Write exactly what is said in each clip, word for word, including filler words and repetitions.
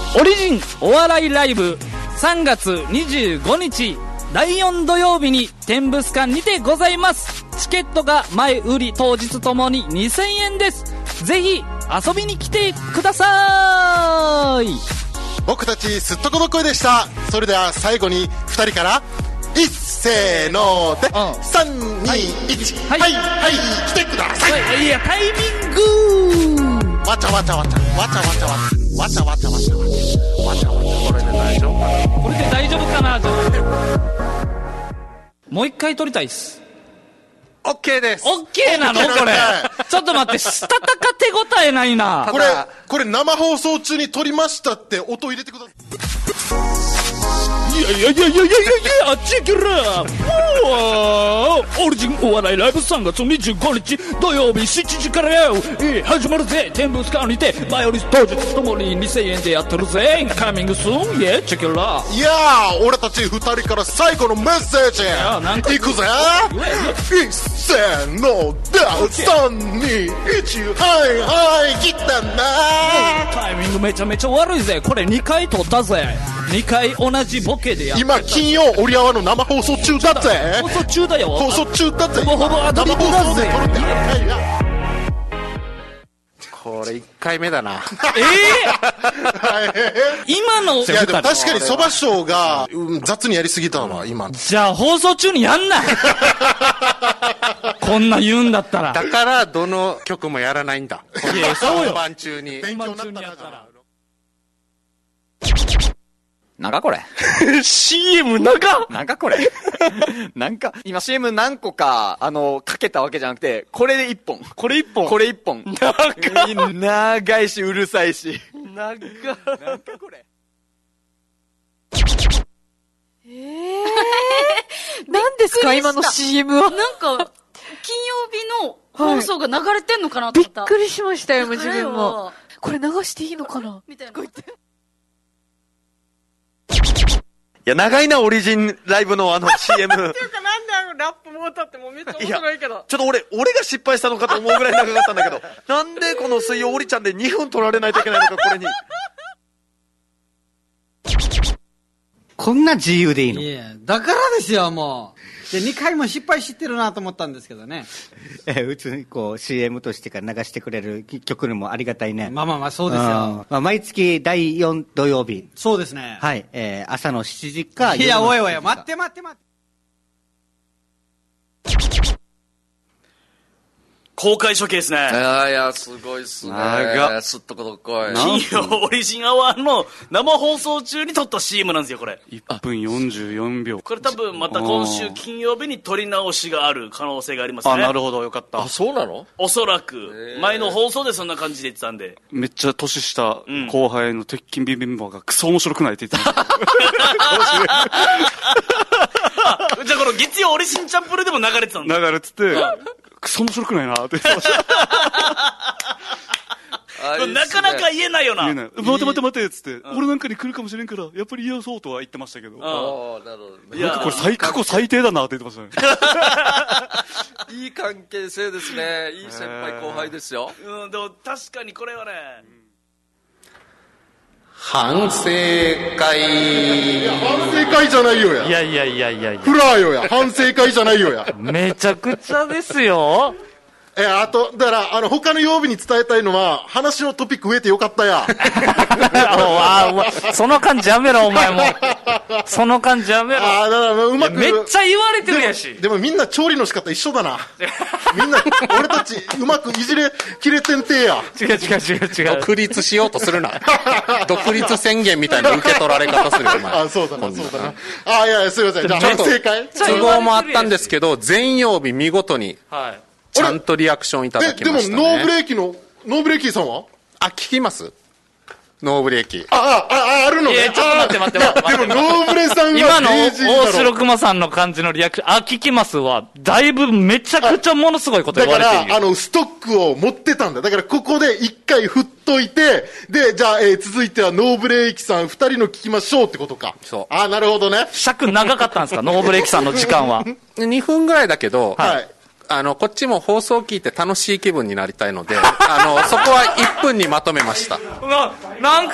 オリジンお笑いライブさんがつにじゅうごにちだいよん土曜日に天物館にてございます。チケットが前売り当日ともににせんえんです。ぜひ遊びに来てください。 僕たちすっとこどっこいでした。それでは最後にふたりからいっせーので、うん、さんにいちはいはいはい来てください、 はい、いやタイミングわちゃわちゃわちゃわちゃわちゃわちゃわちゃわちゃわちゃわちゃわちゃ。これで大丈夫かなこれで大丈夫かなじゃもう一回撮りたいっす。 オッケーです。 オッケーなのこれちょっと待って、したたか手応えないな。 これこれ生放送中に撮りましたって音入れてください。 いやいやいやいやいやいやあっち行けらオリジンお笑いライブさんがつにじゅうごにち土曜日しちじからよ、えー、始まるぜ。天物館にて前より当日ともににせんえんでやってるぜ。カミングスーンイエチェケラ。 いやー俺たちふたりから最後のメッセージいくぜ。いっせーのでさんにいちはいはい来たな。 タイミングめちゃめちゃ悪いぜ。これにかい撮ったぜ。にかい同じボケでやった。 今金曜オリアワの生放送中だぜ。 放送中だよ。 放送中だぜ。 ほぼほぼアドリブだぜ。 これいっかいめだな。 ええー、今のいやでも確かにそば師匠が、うん、雑にやりすぎたわ今。 じゃあ放送中にやんなこんな言うんだったら。 だからどの曲もやらないんだ。 いやそうよ。 本番中に勉強になったからなんかこれシーエム 長なんかこれなんか、今 シーエム 何個か、あの、かけたわけじゃなくて、これで一本。 これ一本これ一本。 長い長いし、うるさいし。 長なんかこれえー、何ですか今の シーエム は。 なんか、金曜日の放送が流れてんのかなと思った。 びっくりしましたよ、自分も。これ流していいのかなみたいな。 いや、長いな、オリジンライブのあの シーエム。 っていうか、なんであのラップも歌ってもめっちゃ面白いけど。 ちょっと俺、俺が失敗したのかと思うぐらい長かったんだけど、なんでこの水曜オリちゃんでにふん取られないといけないのか、これに。 こんな自由でいいの？ いや、だからですよ、もう。で、にかいも失敗してるなと思ったんですけどね。 え、普通にこう シーエム としてから流してくれる曲にもありがたいね。 まあまあまあ、そうですよ。 まあ、毎月だいよん土曜日。 そうですね。 はい、えー、朝のしちじか。 いや、おいおい、待って待って待って。 公開処刑ですね。いやいや、すごいっすね。すっとこどっこい。 金曜オリジンアワーの生放送中に撮った シーエム なんですよ、これ。 いっぷんよんじゅうよんびょう。 これ多分また今週金曜日に撮り直しがある可能性がありますね。 あ、なるほど、よかった。 あ、そうなの？ おそらく。前の放送でそんな感じで言ってたんで。 めっちゃ年下後輩の鉄筋ビビンバがクソ面白くないって言ってた。 じゃあこの月曜オリジンチャンプルでも流れてたんだ。 流れてて、クソ面白くないなって言ってました。 なかなか言えないよな。 言えない。待て待て待てっつって、俺なんかに来るかもしれんから、やっぱり言おうそうとは言ってましたけど。 ああ、なるほど。 なんかこれ最、過去最低だなって言ってましたね。 いい関係性ですね。いい先輩後輩ですよ。 うん、でも確かにこれはね。 反省会。 いや、反省会じゃないよや。 いやいやいやいやいや。 フラーよや。反省会じゃないよや。 めちゃくちゃですよ。 え、あと、だから、あの、他の曜日に伝えたいのは、話のトピック増えてよかったや。 ああ、その感じやめろ、お前も。その感じやめろ。 ああ、だから、うまく。 めっちゃ言われてるやし。 でも、でもみんな調理の仕方一緒だな。みんな、俺たち、うまくいじれ、切れてんてや。 違う違う違う違う。 独立しようとするな。独立宣言みたいな受け取られ方するよ、お前。 あ、そうだな、そうだな。あ、いやいや、すいません。じゃあ、反省会都合もあったんですけど、全曜日見事に。はい。ちゃんとリアクションいただきましたね。 え、でもノーブレーキの、ノーブレーキさんはあ、聞きますノーブレーキ。 あ、あ、あ、あるのね。 いや、ちょっと待って待って待って。 でもノーブレさんが今の大城熊さんの感じのリアクション、あ、聞きますわ。だいぶめちゃくちゃものすごいこと言われてるよ。 だから、あの、ストックを持ってたんだ。だからここで一回振っといて、で、じゃあ、えー、続いてはノーブレーキさん二人の聞きましょうってことか。 そう。 あ、なるほどね。 尺長かったんですか、ノーブレーキさんの時間は。 にふんぐらいだけど、 はい。 あの、こっちも放送を聞いて楽しい気分になりたいので、あの、そこはいっぷんにまとめました。 な、なんか、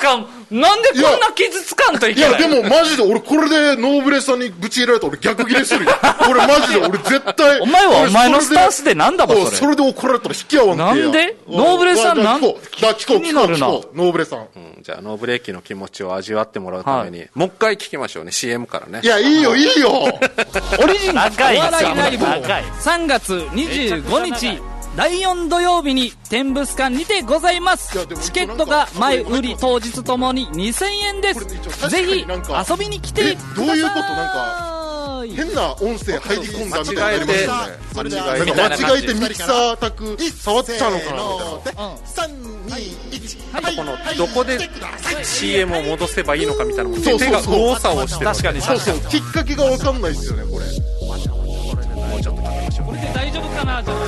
なんでこんな傷つかんといけない。 いや、でもマジで俺これでノーブレさんにぶち入れられたら俺逆ギレするよ。俺マジで俺絶対。 お前はお前のスタンスでなんだばそれ。 それで怒られたら引き合わんてや。 なんでノーブレさんなんだ、聞こう、聞こう、聞こう、ノーブレさん。 うん、じゃあノーブレーキの気持ちを味わってもらうために、はい、もう一回聞きましょうね、シーエム からね。 いや、いいよ、いいよ。 オリジナルお笑いライブさんがつにじゅうごにちだいよん土曜日に天物館にてございます。チケットが前売り当日ともににせんえんです。ぜひ遊びに来てください。 どういうこと？なんか変な音声入り込んだみたいになりましたね。間違えて間違えてミキサー卓触ったのかなみたいな。さんにいちはい。このどこで シーエム を戻せばいいのかみたいなのも手が右往左往してる。 確かにそうそう、きっかけが分かんないですよねこれ。 もうちょっとかけましょう。 これで大丈夫かなじゃ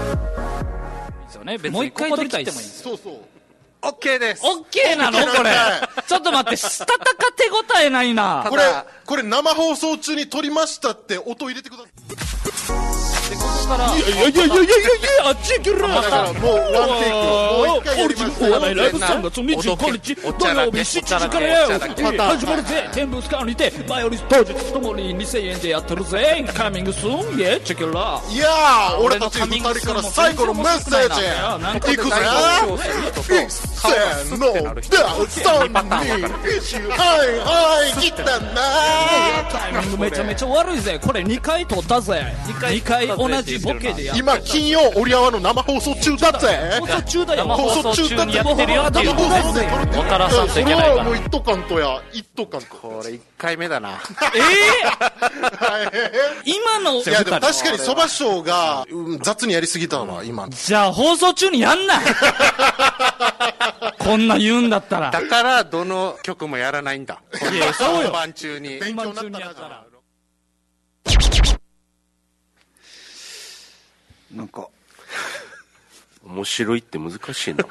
あもう一回撮りたいです。 そうそう。 オッケーです。 オッケーなのこれ。ちょっと待って、したたか手応えないな。 これ、これ生放送中に撮りましたって音入れてください。 で、ここから。 いやいやいやいやいやいや、あっち行けるな。だからもうワンテイク。もう一回やります。 お笑いライブさんがつにじゅうごにち土曜日しちじからよ。始まるぜ。天物館にて、前より当日ともににせんえんでやってるぜ。カミングスーン、イェチェケラ。 いやー、俺たち二人から最後のメッセージ。いくぜ。せーの、さん、に、いち、はいはい、切ったなタイミングめちゃめちゃ悪いぜ。これにかい撮ったぜ。にかい同じボケでやった。 今、金曜、オリアワの生放送中だぜ。 放送中だよ。 生放送中にやってるよっていうのを分からさんといけないから。 それはもう一斗缶とや、一斗缶と。 これいっかいめだな。 えぇ今の。 いや、でも確かに蕎麦賞が、雑にやりすぎたのは今。 じゃあ放送中にやんなこんな言うんだったら。 だから、どの曲もやらないんだ。 いや、そうよ。 本番中に。 勉強になったな、じゃあ。 なんか、 面白いって難しいな。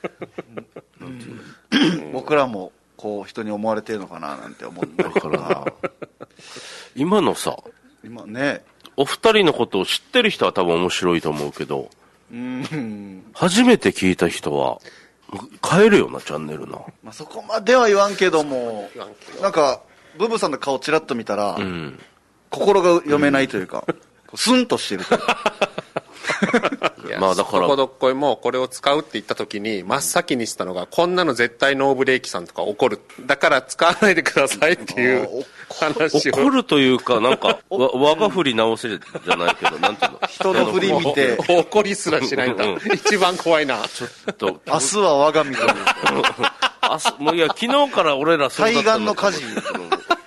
僕らも、こう、人に思われてるのかな、なんて思うんだから。 今のさ、 今ね、 お二人のことを知ってる人は多分面白いと思うけど、 うん初めて聞いた人は、変えるよな、チャンネルな。 まあ、そこまでは言わんけども、なんか、ブブさんの顔ちらっと見たら、うん、心が読めないというか、うん、スンとしてるというか。 まあだから、どこどっこいもこれを使うって言った時に、真っ先にしたのが、こんなの絶対ノーブレーキさんとか怒る。だから使わないでくださいっていう話を。 怒るというか、なんか、わ、我が振り直せじゃないけど、なんていうの。 人の振り見て。 怒りすらしないんだ。うん、一番怖いな。 ちょっと。 明日は我が身という。 明日、もういや、昨日から俺らそうだったの。対岸の火事。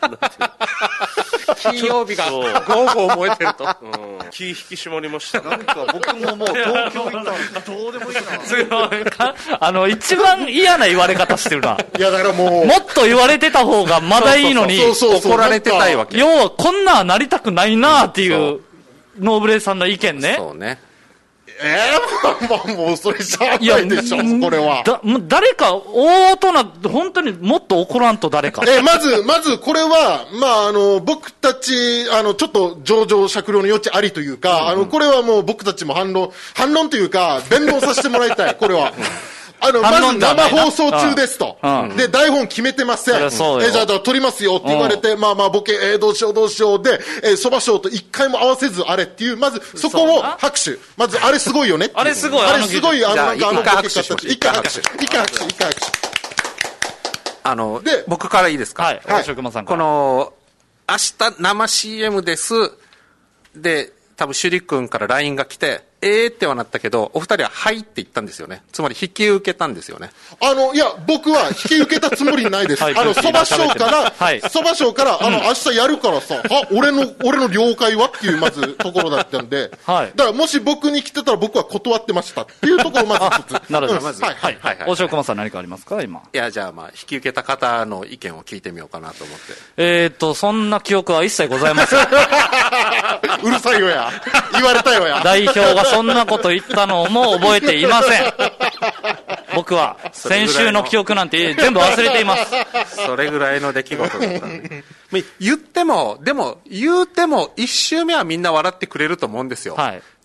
金曜日がゴーゴー燃えてると、 うん、気引き締まりました。 なんか僕ももう東京行ったらどうでもいいな。 すごいあの一番嫌な言われ方してるな。 いやだからもうもっと言われてた方がまだいいのに怒られてたいわけ。 要はこんななりたくないなっていうノーブレさんの意見ね。 そうね。 ええー、まあまあもうそれしゃあないでしょこれは。 だ誰か大人本当にもっと怒らんと誰か。 えー、まずまずこれはまああの僕たちあのちょっと情状酌量の余地ありというか、うんうん、あのこれはもう僕たちも反論反論というか弁論させてもらいたいこれは。あの、まず生放送中ですと。うん、で、台本決めてません。え、じゃあ、撮りますよって言われて、うん、まあまあ、ボケ、えー、どうしようどうしようで、えー、蕎麦賞と一回も合わせずあれっていう、まず、そこを拍手。まず、あれすごいよね。 あれすごい。 あれすごい、あの、なんかあの、 一回拍手。 一回拍手。一回拍手。一回拍手。 あの、で、僕からいいですか。 はい。はい、この、明日生 シーエム です。で、多分、シュリ君から ライン が来て、えーってはなったけど、お二人ははいって言ったんですよね。つまり引き受けたんですよね。 あの、いや、僕は引き受けたつもりないです。はい、あの、蕎麦賞から、蕎麦賞から、あの、明日やるからさ、あ、俺の、俺の了解はっていう、まず、ところだったんで、はい。だから、もし僕に来てたら僕は断ってましたっていうところをまず一つ。 なるほど。 まず、 はい、はい、はい。大城駒さん何かありますか、今。 いや、じゃあ、まあ、引き受けた方の意見を聞いてみようかなと思って。 えーっと、そんな記憶は一切ございません。 うるさいよや。言われたよや。 代表がそんなこと言ってたのも覚えていません。僕は先週の記憶なんて全部忘れています。 それぐらいの出来事だったんで言ってもでも言うても一周目はみんな笑ってくれると思うんですよ、はい、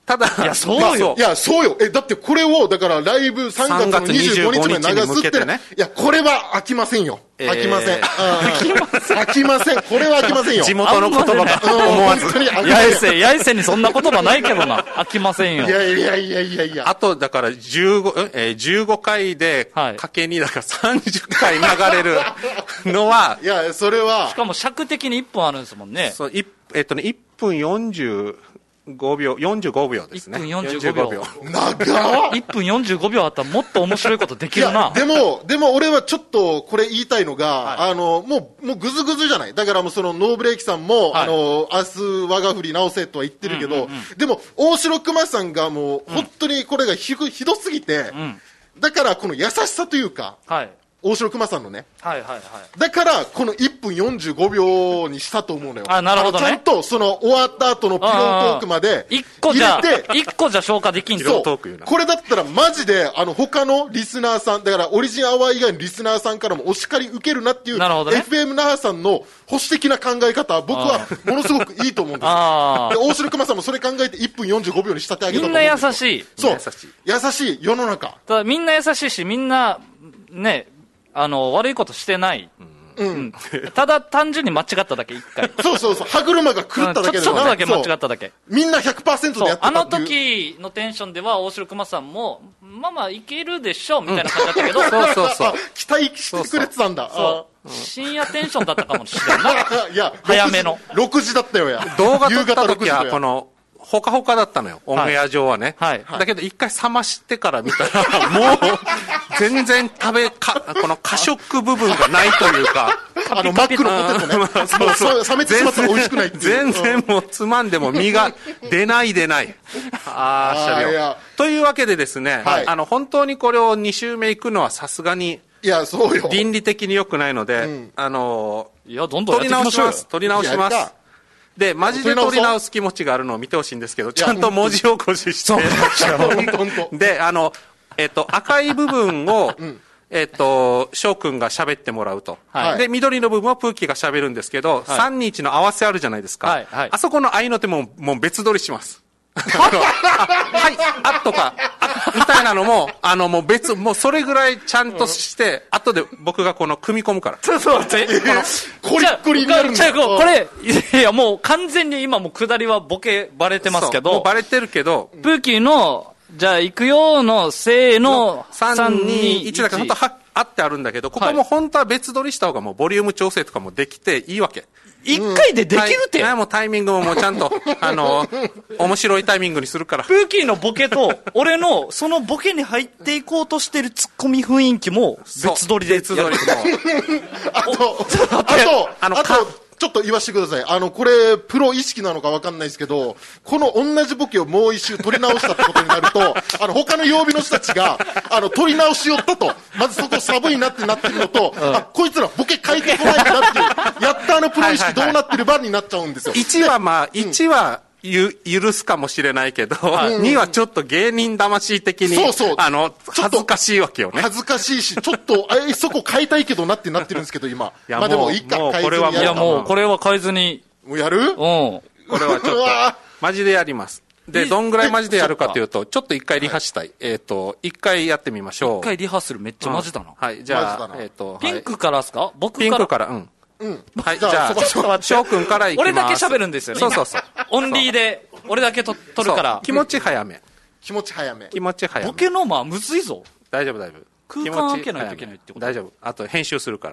ただ、 いや、そうよ。いや、そうよ。え、だってこれを、だからライブさんがつのにじゅうごにちまで流すってね。いや、これは飽きませんよ。飽きません。飽きません。飽きません。これは飽きませんよ。 地元の言葉が思わず。 八重瀬、八重瀬にそんな言葉ないけどな。飽きませんよ。 いやいやいやいやいや。 あと、だからじゅうご、えー、じゅうごかいで、かけに、だからさんじゅっかい流れるのは、 いや、それは。 しかも尺的にいっぷんあるんですもんね。 そう、いえっとね、いっぷんよんじゅう、ごびょう、よんじゅうごびょうですね。 いっぷんよんじゅうごびょう。 長っ !いっぷんよんじゅうごびょうあったらもっと面白いことできるな。 でも、でも俺はちょっとこれ言いたいのが、はい、あの、もう、もうぐずぐずじゃない。だからもうそのノーブレーキさんも、はい、あの、明日我が振り直せとは言ってるけど、うんうんうん、でも、大城熊さんがもう、うん、本当にこれがひど、ひどすぎて、うん、だからこの優しさというか、はい、大城熊さんのね。 はいはいはい。 だから、このいっぷんよんじゅうごびょうにしたと思うのよ。 あ、なるほどね。 ちゃんと、その、終わった後のピロートークまで、 一個じゃ、一個じゃ消化できんぞ。そう。これだったら、マジで、あの、他のリスナーさん、だから、オリジンアワー以外のリスナーさんからもお叱り受けるなっていう、なるほどね、エフエム 那覇さんの保守的な考え方は、僕は、ものすごくいいと思うんですよ。で、大城熊さんもそれ考えていっぷんよんじゅうごびょうに仕立て上げたと思うんですよ。 みんな優しい。 そう。優しい世の中。 ただ、みんな優しいし、みんな、ね、あの、悪いことしてない。うん。うん、ただ単純に間違っただけ、一回。 そうそうそう。歯車が狂っただけで、ね、 ちょっとだけ間違っただけ。 みんな ひゃくパーセント でやってたっていう。 あの時のテンションでは、大城熊さんも、まあまあ、いけるでしょ、みたいな感じだったけど。うん、 そうそうそう。 期待してくれてたんだ。 そう。深夜テンションだったかもしれない。 いや、 早めの。 ろくじだったよや。 動画撮った時は、この、ほかほかだったのよ、オンエア上はね。はい。だけど、一回冷ましてから見たら、もう、全然食べ、か、この過食部分がないというか。 あの、マックのポテトね。そうそう。冷めてしまったら美味しくないっていう。 全然もうつまんでも身が出ない出ない。あー、車両。というわけでですね、はい、あの、本当にこれをに週目行くのはさすがに、 いや、そうよ。 倫理的に良くないので、うん、あの、 いや、どんどんやっていきましょうよ。 取り直します。で、マジで取り直す気持ちがあるのを見てほしいんですけど、ちゃんと文字起こしして。で、あの、えっと、赤い部分を、うん、えっと、翔くんが喋ってもらうと。はい、で、緑の部分はプーキーが喋るんですけど、はい、さんにいちの合わせあるじゃないですか。はいはい、あそこの合いの手も、もう別撮りします。あのあはい、あとか、あみたいなのも、あの、もう別、もうそれぐらいちゃんとして、うん、後で僕がこの組み込むから。 そうそう、この、 コリッコリになるんだ。 これ、いや、もう完全に今もう下りはボケバレてますけど。 もうバレてるけど。 プーキーの、じゃあ行くよの、せーの、 さん、に、いちだから本当は、あってあるんだけど、ここも本当は別撮りした方がもうボリューム調整とかもできていいわけ。 一回でできるって、 うん、はい、もうタイミングももうちゃんと、あの、面白いタイミングにするから。 プーキーのボケと、俺の、そのボケに入っていこうとしてるツッコミ雰囲気も、別撮りで。 別撮りも。 あと、あと、あの、あと、ちょっと言わせてください。あの、これ、プロ意識なのかわかんないですけど、この同じボケをもう一周取り直したってことになると、あの、他の曜日の人たちが、あの、取り直しよったと。まずそこ寒いなってなってるのと、うん、あ、こいつらボケ変えてこないんだっていう、やったあのプロ意識どうなってる番になっちゃうんですよ。 いちはまあ、いちは、ゆ、許すかもしれないけど、はい、にはちょっと芸人魂的に、そうそう。あの、恥ずかしいわけよね。 恥ずかしいし、ちょっと、え、そこ変えたいけどなってなってるんですけど、今。いやまあでも、いっか、変えずにやる。 いやもう、これは変えずに。 もうやる？うん。これはちょっと、マジでやります。で、どんぐらいマジでやるかというと、ちょっと一回リハしたい。えっと、一回やってみましょう。 一回リハするめっちゃマジだな。 はい、じゃあ、えっと、 ピンクからですか？僕から。 ピンクから、うん。 うん。 はい、じゃあ、翔くんからいきます。 俺だけ喋るんですよね。 そうそうそう。 オンリーで、俺だけと取るから。 気持ち早め。 気持ち早め。 気持ち早め。 ボケのまあむずいぞ。 大丈夫大丈夫。 空間開けないといけないってこと。 大丈夫。あと編集するから。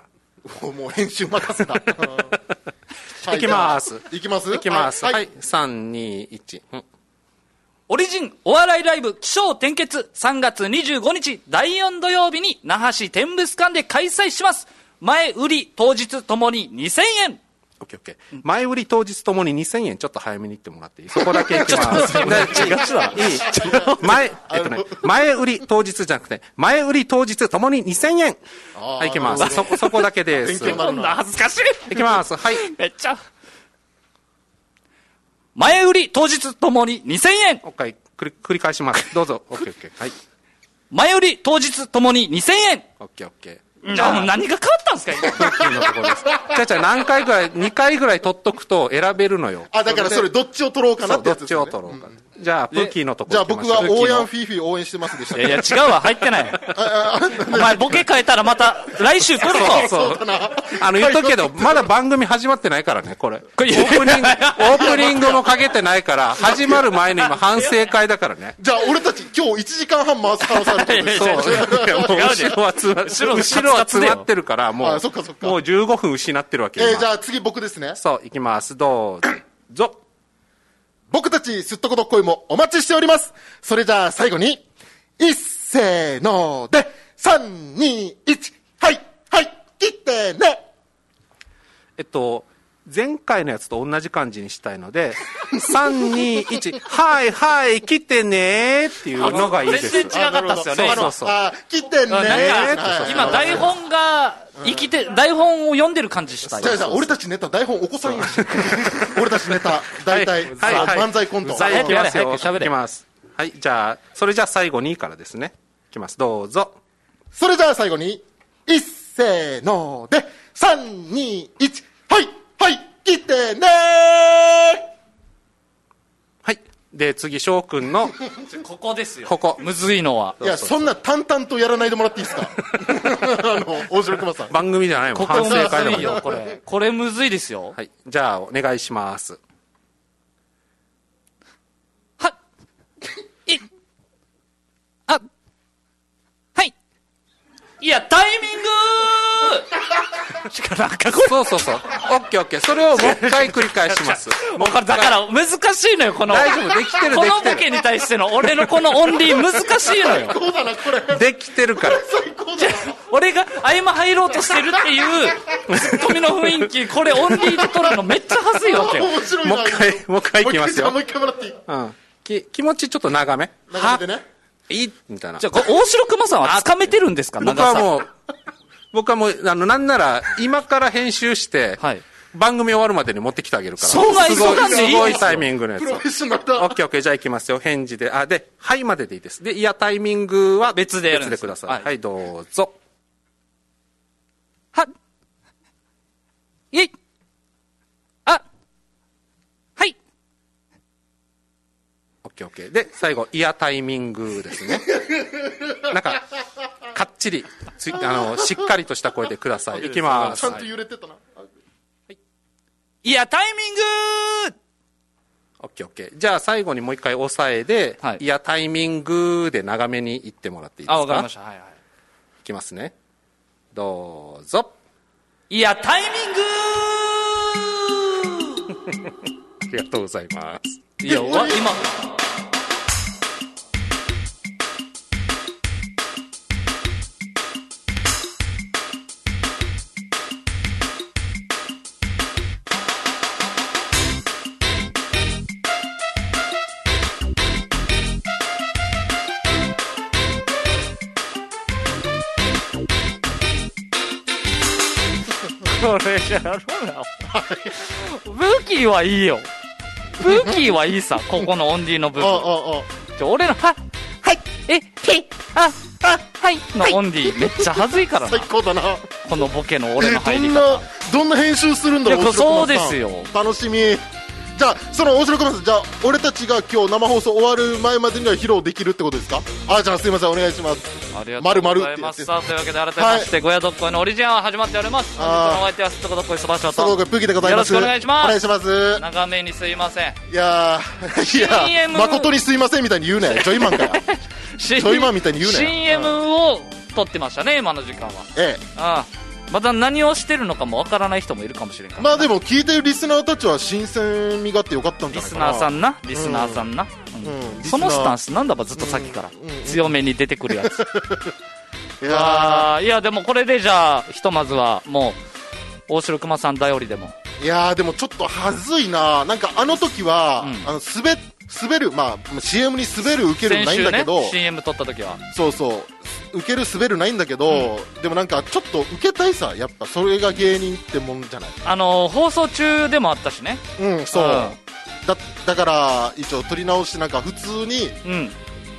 もう編集任せた。 いきます。 いきますいきます。はい。さん、に、いち。 オリジンお笑いライブ起承転結さんがつにじゅうごにちだいよん土曜日に那覇市天物館で開催します。前売り当日ともににせんえん。 オッケーオッケー。前売り当日ともににせんえんちょっと早めに言ってもらっていい？そこだけ行きます。違うだ。いい。前、えっとね、前売り当日じゃなくて、前売り当日ともににせんえん。はい、行きます。そこ、そこだけです。 そんな恥ずかしい。 行きます。はい。 めっちゃ。前売り当日ともににせんえん。 オッケー。繰り返します。どうぞ。オッケーオッケー。はい。 前売り当日ともににせんえん。 オッケーオッケー。 じゃあ何が変わったんですか今。 プーキーのところです。じゃゃちゃ何回ぐらい、にかいぐらい取っとくと選べるのよ。 あ、だからそれどっちを取ろうかなってやつですね。 どっちを取ろうか。じゃあ、プーキーのとこじゃあ僕はオーヤンフィーフィー応援してますでしたいやいや、違うわ、入ってない。お前、ボケ変えたらまた、来週来るぞ。 そうそう。あの、言っとくけど、まだ番組始まってないからね、これ。オープニング、オープニングもかけてないから、始まる前の今、反省会だからね。 じゃあ、俺たち今日いちじかんはん回す可能性あるってことですか？そう。 もう後ろは詰ま後ろは詰まってるから、もう、 そっかそっか。 もうじゅうごふん失ってるわけ。 えー、じゃあ次僕ですね。 そう、いきます。どうぞ。 僕たちすっとこどっこいもお待ちしております。それじゃあ最後に、いっせーので、さん、に、いち、はい、はい、切ってね。 えっと、前回のやつと同じ感じにしたいので、さん、に、いち、はい、はい、切ってねっていうのがいいです。 全然違かったっすよね。 そうそう。 あ、切ってねー。今、台本が、生きて、台本を読んでる感じしたい。 じゃあ、俺たちネタ、台本お子さんやし。俺たちネタ、大体、漫才コント。 さあ、いきますよ。いきます。はい、じゃあ、それじゃあ最後にからですね。いきます。どうぞ。 それじゃあ最後に、いっせーので、さん、に、いち、はい、はい、切ってねー。 はい。で、次、翔くんの、 ここですよ。 ここ。 むずいのは。 いや、そんな淡々とやらないでもらっていいですか？あの、大城熊さん。 番組じゃないもん。 ここむずいよ、これ。これむずいですよ。 はい。じゃあ、お願いします。 はっ、い、あ、はい。いや、タイミングなんかこれそうそうそう。オッケーオッケー。それをもう一回繰り返します。 もうだから難しいのよ、この。 大丈夫、できてる、できてる。 このボケに対しての俺のこのオンリー難しいのよ。 最高だな、これ。 できてるから。 最高だな。 俺が合間入ろうとしてるっていうツッコミの雰囲気、これオンリーで取るのめっちゃ恥ずいわけよ。 面白いな。 もう一回、もう一回いきますよ。 もう一回もらっていい？ うん。き、気持ちちょっと長め。 長めでね。 いいみたいな。 じゃあ、大城熊さんは掴めてるんですか？ 僕はもう、僕はもう、あの、なんなら、今から編集して、はい、番組終わるまでに持ってきてあげるから。 そんな急がんでいい？ すごいタイミングのやつ。 プロフェッショナルだ。 オッケーオッケー、じゃあ行きますよ。返事で。あ、で、はいまででいいです。で、いや、タイミングは別でやるんです。 別でください。はい、はい、どうぞ。 はっ。いい。あ。はい。 オッケーオッケー。で、最後、いや、タイミングですね。なんか、かっちり、つあの、しっかりとした声でください。いきます。 ちゃんと揺れてたな。はい、 いや、タイミングオッケーオッケー。じゃあ最後にもう一回押さえで、はい、いや、タイミングで長めに言ってもらっていいですか？ あ、わかりました。はいはい。 いきますね。どうぞ。 いや、タイミングありがとうございます。 いや、わ、今、これじゃろうな。武器はいいよ。武器はいいさ、ここのオンディの部分。あああちょ俺の、は、はい、え、へ、あ、あ、はいのオンディめっちゃ恥ずいからな。 最高だな。 このボケの俺の入り方。 えー、どんな、どんな編集するんだろう。 いや、そうですよ。 楽しみ。じゃあ、その大城熊さん、じゃあ、俺たちが今日生放送終わる前までには披露できるってことですか？あ、じゃあすいません、お願いします。 ありがとうございます。さあ、というわけで改めまして、ゴヤドッコイのオリジナル始まっております。本日のお相手はすっとこどっこいそばしょうと。 すっとこどっこいプーキでございます。 よろしくお願いします。 お願いします。 長めにすいません。 いやー、いやー、シーエム、誠にすいませんみたいに言うね。ジョイマンから。ジョイマンみたいに言うね。 シーエム を撮ってましたね、今の時間は。 ええ。 ああ。まだ何をしてるのかもわからない人もいるかもしれんから。 まあでも聞いてるリスナーたちは新鮮味があってよかったんじゃないかな。 リスナーさんな、リスナーさんな。うんうん、そのスタンスなんだばずっとさっきから、うんうん、強めに出てくるやつ。いやー、いやでもこれでじゃあひとまずはもう大城熊さん頼りでも。 いやーでもちょっとはずいな。なんかあの時は、うん、あの滑滑るまあ シーエム に滑る受けるないんだけど、 先週ね、シーエム 撮った時はそうそう受ける滑るないんだけど、うん、でもなんかちょっと受けたいさ、やっぱそれが芸人ってもんじゃない。 あのー、放送中でもあったしね。 うん、そう、うん、だ, だから一応撮り直してなんか普通に、 うん、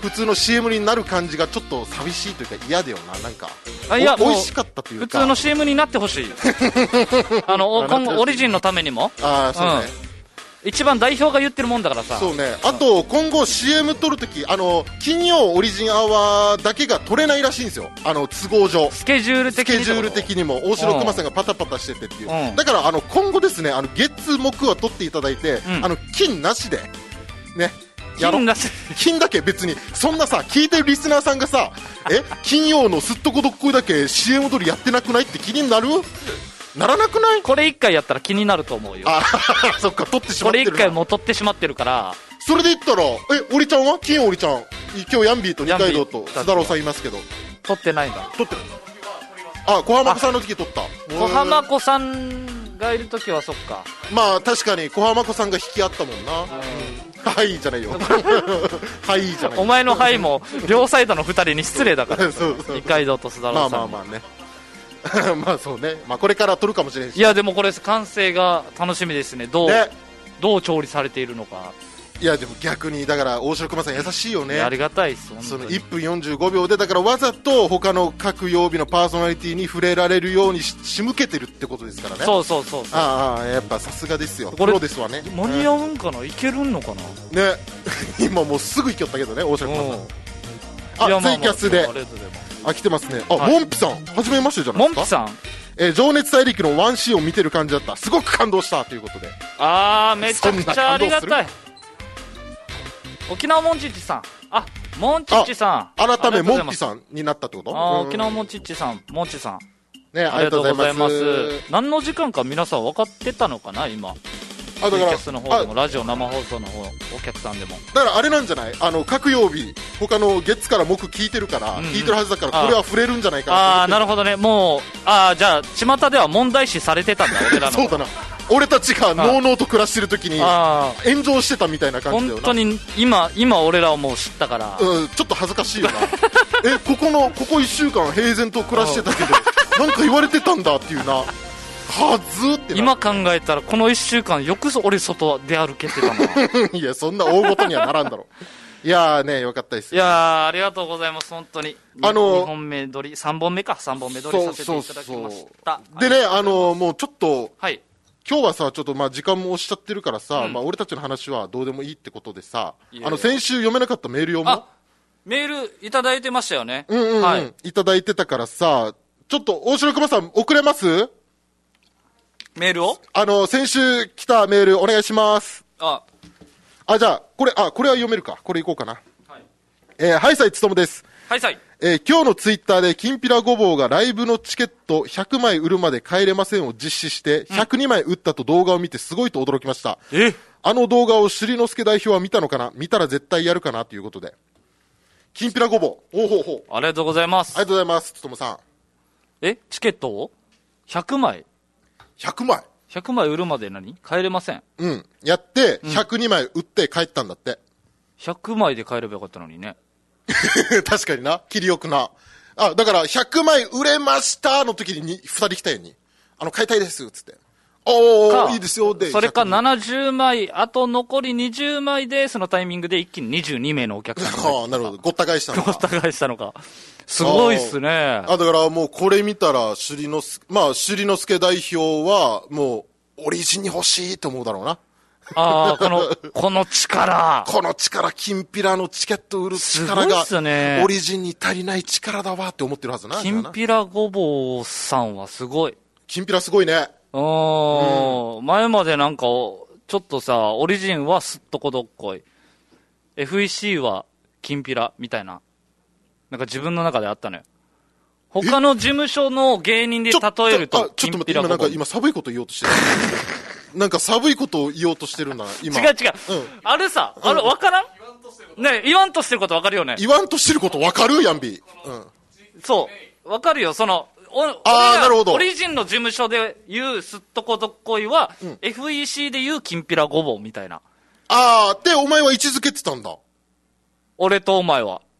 普通の シーエム になる感じがちょっと寂しいというか嫌だよな、なんか。 あいや美味しかったというか。 普通の シーエム になってほしい。あの、今後オリジンのためにも。 ああ、そうね。 うん一番代表が言ってるもんだからさ。 そうね。あと、今後 シーエム 撮るとき、あの、金曜オリジンアワーだけが撮れないらしいんですよ。あの、都合上。 スケジュール的に。 スケジュール的にも、大城熊さんがパタパタしててっていう。 うん、 だから、あの、今後ですね、あの、月木は撮っていただいて、うん、あの、金なしで、ね。 金なし金だけ別に、そんなさ、聞いてるリスナーさんがさ、え、金曜のすっとこどっこいだけ シーエム 撮りやってなくないって気になるならなくない？ これ一回やったら気になると思うよ。 あそっか、撮ってしまってるな。 これ一回もう撮ってしまってるから。 それで言ったら、え、おりちゃんは金曜おりちゃん。今日ヤンビーと二階堂と須田郎さんいますけど。 撮ってないんだ。 撮ってない。あ、小浜子さんの時撮った。 小浜子さんがいる時はそっか。 まあ確かに小浜子さんが引き合ったもんな。はいじゃないよ。はいじゃない。 お前のはいも両サイドの二人に失礼だから。そうそう。二階堂と須田郎さん。 まあまあまあね。まあそうね、まあ、これから撮るかもしれないし、 いやでもこれ完成が楽しみですね。どう、ね、どう調理されているのか。 いやでも逆にだから大城熊さん優しいよね。 ありがたいです。 そのいっぷんよんじゅうごびょうでだからわざと他の各曜日のパーソナリティに触れられるように し, 仕向けてるってことですからね。 そうそうそうそう。 ああやっぱさすがですよ。プロですわね。 間に合うんかな、いけるんのかなね今もうすぐ行きよったけどね大城熊さん。あ、ツイキャスであ来てますね。あ、はい、モンピさん初めましてじゃないですか。 モンピさん、 えー、情熱大陸のワンシーンを見てる感じだった。すごく感動したということで。 あーめちゃくちゃありがたい。沖縄モンチッチさん、あモンチッチさん改めモンピさんになったってこと。 あ沖縄モンチッチさん、モンチさんね、ありがとうございます。 何の時間か皆さん分かってたのかな今。あだからツイキャスの方でもラジオ生放送の方お客さんでもだからあれなんじゃない、あの各曜日他の月から木聞いてるから、うんうん、聞いてるはずだからこれは触れるんじゃないかな。 ああなるほどね。もうああじゃあ巷では問題視されてたんだ俺らのそうだな、俺たちがノーノーと暮らしてる時に炎上してたみたいな感じだよな。 本当に今今俺らはもう知ったから、 うん、ちょっと恥ずかしいよなえここのここいっしゅうかん平然と暮らしてたけどなんか言われてたんだっていうな。はずって今考えたらこのいっしゅうかんよくぞ俺外出歩けてたないやそんな大ごとにはならんだろいやーねよかったです。 いやーありがとうございます本当に。あのー、にほんめ撮りさんぼんめかさんぼんめ撮りさせていただきました。そうそうそうでねあのー、もうちょっと、 はい、 今日はさちょっとまあ時間も押しちゃってるからさ、うんまあ、俺たちの話はどうでもいいってことでさ、いやいやあの先週読めなかったメール読もう。 メールいただいてましたよね。 うんうん、うんはい、いただいてたからさちょっと大城熊さん送れます？ メールをあの先週来たメールお願いします。 ああじゃあこれあこれは読めるか。これいこうかな。はい、えー、はいさいつともです。 はいさい、 えー、今日のツイッターできんぴらごぼうがライブのチケットひゃくまい売るまで帰れませんを実施してひゃくにまい売ったと動画を見てすごいと驚きました。 えあの動画をしりのすけ代表は見たのかな、見たら絶対やるかなということできんぴらごぼうおほうほうありがとうございます。 ありがとうございますつともさん。 えチケットをひゃくまいひゃくまいひゃくまい売るまで何帰れません。 うんやってひゃくにまい売って帰ったんだって、うん、 ひゃくまいで帰ればよかったのにね確かにな切りよくなあだからひゃくまい売れましたの時にふたり来たようにあの買いたいですっつっておおいいですよでそれかななじゅうまいあと残りにじゅうまいでそのタイミングで一気ににじゅうにめいのお客さんがああなるほどごった返したのかごった返したのかすごいっすね。 あだからもうこれ見たら首里のまあ首里之助代表はもうオリジンに欲しいと思うだろうな。 ああこのこの力この力きんぴらのチケット売る力がすごいっすね。 オリジンに足りない力だわって思ってるはずな。 きんぴらごぼうさんはすごい。 きんぴらすごいね。 うん、前までなんかちょっとさオリジンはすっとこどっこい エフイーシー はきんぴらみたいななんか自分の中であったのよ。他の事務所の芸人で例えるとちょっと待って今なんか今寒いこと言おうとしてるなんか寒いことを言おうとしてるんだ今。 違う違う、うん、あれさ、うん、あれ分からんね言わんとしてること分かるよね。 言わんとしてること分かるヤンビー、うん、 そう分かるよ。そのおあなるほど。 オリジンの事務所で言うすっとこどっこいは、うん、エフイーシー で言うきんぴらごぼうみたいな。 ああでお前は位置づけてたんだ。 俺とお前は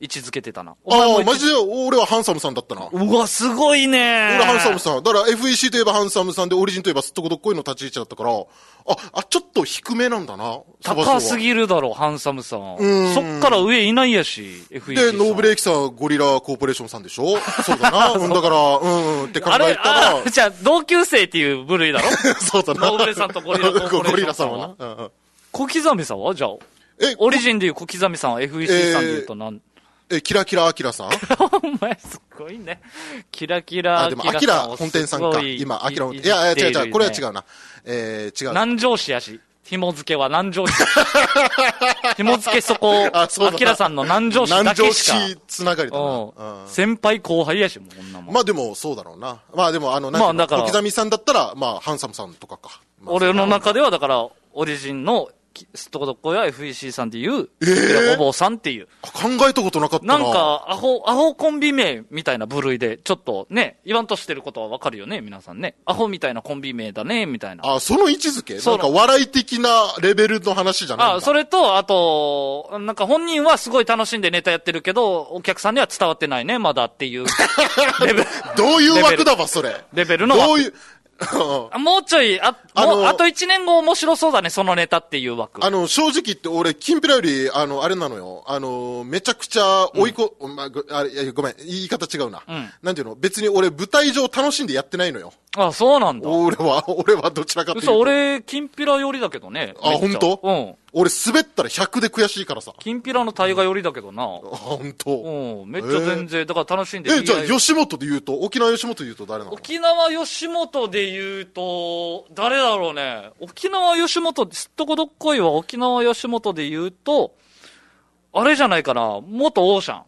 位置づけてたな。 ああ、マジで俺はハンサムさんだったな。 うわ、すごいね。 俺ハンサムさん。だから エフイーシー といえばハンサムさんで、オリジンといえばすっとこどっこいの立ち位置だったから、あ、あ、ちょっと低めなんだな。 高すぎるだろ、ハンサムさん。そっから上いないやし、エフイーシー さん。 で、ノーブレイキさん、ゴリラコーポレーションさんでしょそうだな。うん、だから、うん、って考えたら。 あれ、じゃあ、同級生っていう部類だろそうだな。 ノーブレさんとゴリラコーポレーションさんは。 ゴリラさんはな。うんうん、 小刻みさんはじゃあ。え、オリジンでいう小刻みさんは エフイーシー さんでいうと何、 えー、え、キラキラアキラさんお前すごいね。キラキラアキラさん。 あ、でもアキラ本店さんか。今、アキラ本店。いや、いや、違う違う、これは違うな。えー、違う。 南城市やし。紐付けは南城市。紐付けそこ、アキラさんの南城市だけしか。 南城市つながりだな。うん、 先輩後輩やし、もうこんなもん。 まあでも、そうだろうな。まあでも、あの、なんていうの、小刻みさんだったら、まあ、ハンサムさんとかか。 まあ、俺の中では、だから、オリジンの、すっとこどっこや エフイーシー さんでいう、えー、お坊さんっていう。 考えたことなかったな。 なんか、アホ、アホコンビ名みたいな部類で、ちょっとね、言わんとしてることはわかるよね、皆さんね。アホみたいなコンビ名だね、みたいな。 あ、その位置づけなんか笑い的なレベルの話じゃないんだ。 あ、それと、あと、なんか本人はすごい楽しんでネタやってるけど、お客さんには伝わってないね、まだっていう。レベル。 どういう枠だわ、それ。 レベルの枠。どういう、もうちょい、あ、あもう、あと一年後面白そうだね、そのネタっていう枠。 あの、正直言って俺、キンピラより、あの、あれなのよ。あの、めちゃくちゃ追いこ、うん、まあ、あれ、ごめん、言い方違うな。うん。なんていうの別に俺、舞台上楽しんでやってないのよ。 あ、そうなんだ。 俺は、俺はどちらかというと。 嘘、俺、キンピラ寄りだけどね。 あ、本当？ うん。 俺、滑ったらひゃくで悔しいからさ。 キンピラの大河寄りだけどな。あ、 本当。 うん。めっちゃ全然、だから楽しんでいい。 え、じゃあ、吉本で言うと、沖縄吉本で言うと誰なの？ 沖縄吉本で言うと、誰だろうね。沖縄吉本、すっとこどっこいは沖縄吉本で言うと、あれじゃないかな。元オーシャン。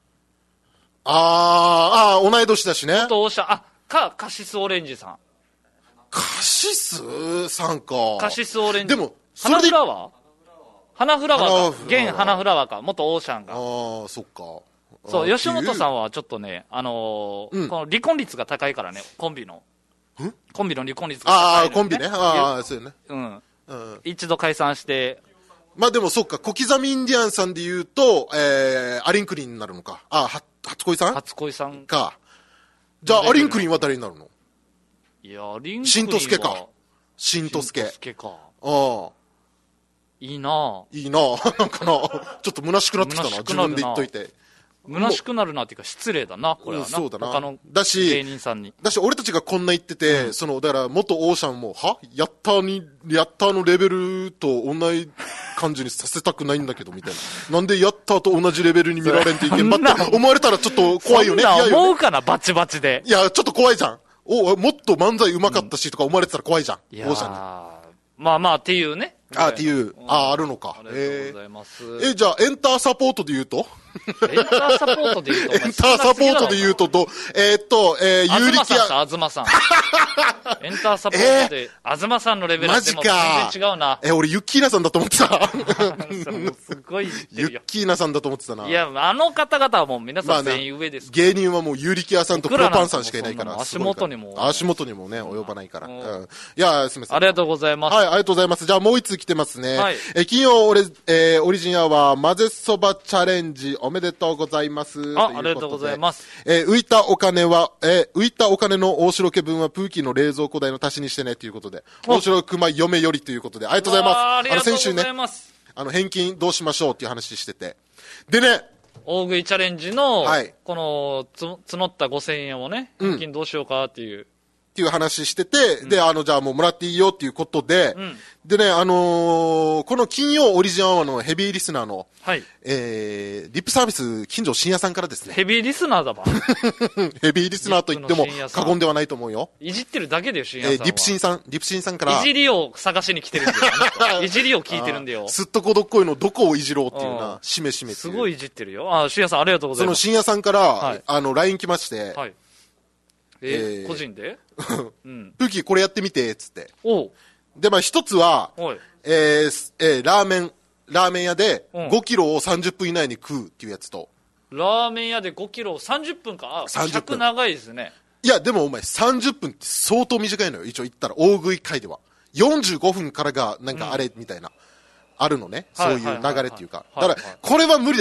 あー、あー、同い年だしね。 元オーシャン、あ、か、カシスオレンジさん。 カシスさんか。 カシスオレンジ。 でも、 花フラワー花フラワーか。現花フラワーか。元オーシャンが。 ああ、そっか。 そう、吉本さんはちょっとね、あのーうん、この離婚率が高いからね、コンビの。コンビの離婚率が高い、ね。 ああ、コンビね。ああ、そうよね。 うん。うん。一度解散して。 まあでもそっか、小刻みインディアンさんで言うと、えー、アリンクリンになるのか。あ、は、初恋さん初恋さん。 か。じゃあ、アリンクリンは誰になるの？ いや、アリンクリンは。 しんとすけか。しんとすけ。 しんとすけか。 ああ。 いいなぁ。 いいなぁ。なんかな、ちょっと虚しくなってきたな、自分で言っといて。 虚しくなるなっていうか失礼だな、これはな。 そうだな。 他の芸人さんに。 だし、俺たちがこんな言ってて、うん、その、だから元オーシャンも、はやったーに、やったーのレベルと同じ感じにさせたくないんだけど、みたいな。なんでやったーと同じレベルに見られんといけんばって思われたらちょっと怖いよね。 そんな思うかな、バチバチで。 いや、ちょっと怖いじゃん。お、もっと漫才上手かったしとか思われてたら怖いじゃん。 うん、 オーシャンに。 まあまあっていうね。 ああ、っていう。ああ、あるのか。 ありがとうございます。 え、じゃあ、エンターサポートで言うとエンターサポートで言うとエンターサポートで言うと、ど、えー、っと、えー、有力や。東さん。エンターサポートで、えー、東さんのレベルでも全然違うな。 え、俺、ユッキーナさんだと思ってた。 すごい知ってるよ。 ユッキーナさんだと思ってたな。 いや、あの方々はもう皆さん全員上です、 まあね。芸人はもう有力屋さんとプロパンさんしかいないから。 足元にも。 足元にもね、及ばないから。うん。いや、すみません。 ありがとうございます。 はい、ありがとうございます。じゃあ、もう一通来てますね。 はい。 え、金曜、俺、えー、オリジンアワー、混ぜそばチャレンジ、おめでとうございます。 あ、ありがとうございます。 えー、浮いたお金は、えー、浮いたお金の大城家分はプーキーの冷蔵庫代の足しにしてね、ということで。大城熊嫁よりということで、ありがとうございます。 あ、ありがとうございます。 あの、返金どうしましょうっていう話してて。でね、 大食いチャレンジの、はい、このつ、募ったごせんえんをね、返金どうしようかっていう。うんっていう話してて、うん、で、あの、じゃあもうもらっていいよっていうことで、うん、でね、あのー、この金曜オリジンアワーのヘビーリスナーの、はい、えー、リップサービス、金城深夜さんからですね。 ヘビーリスナーだば。 ヘビーリスナーと言っても過言ではないと思うよ。 いじってるだけだよ、深夜さんは。 えー、リップシンさん、リップシンさんから。 いじりを探しに来てるんだよ。いじりを聞いてるんだよ。 すっとこどっこいのどこをいじろうっていうな、しめしめっていう。 すごいいじってるよ。あ、深夜さんありがとうございます。 その深夜さんから、はい、あの、ライン 来まして、はい、 えー、個人でうん。プーキーこれやってみて、つって。おう。で、まあ一つは、えー、えー、ラーメン、ラーメン屋でごキロをさんじゅっぷん以内に食うっていうやつと。 ラーメン屋でごキロをさんじゅっぷんか。さんじゅっぷん。長いですね。 いや、でもお前さんじゅっぷんって相当短いのよ。一応言ったら、大食い会では。よんじゅうごふんからが、なんかあれ、みたいな。うん、あるのね。そういう流れっていうか。だから、これは無理ですよ。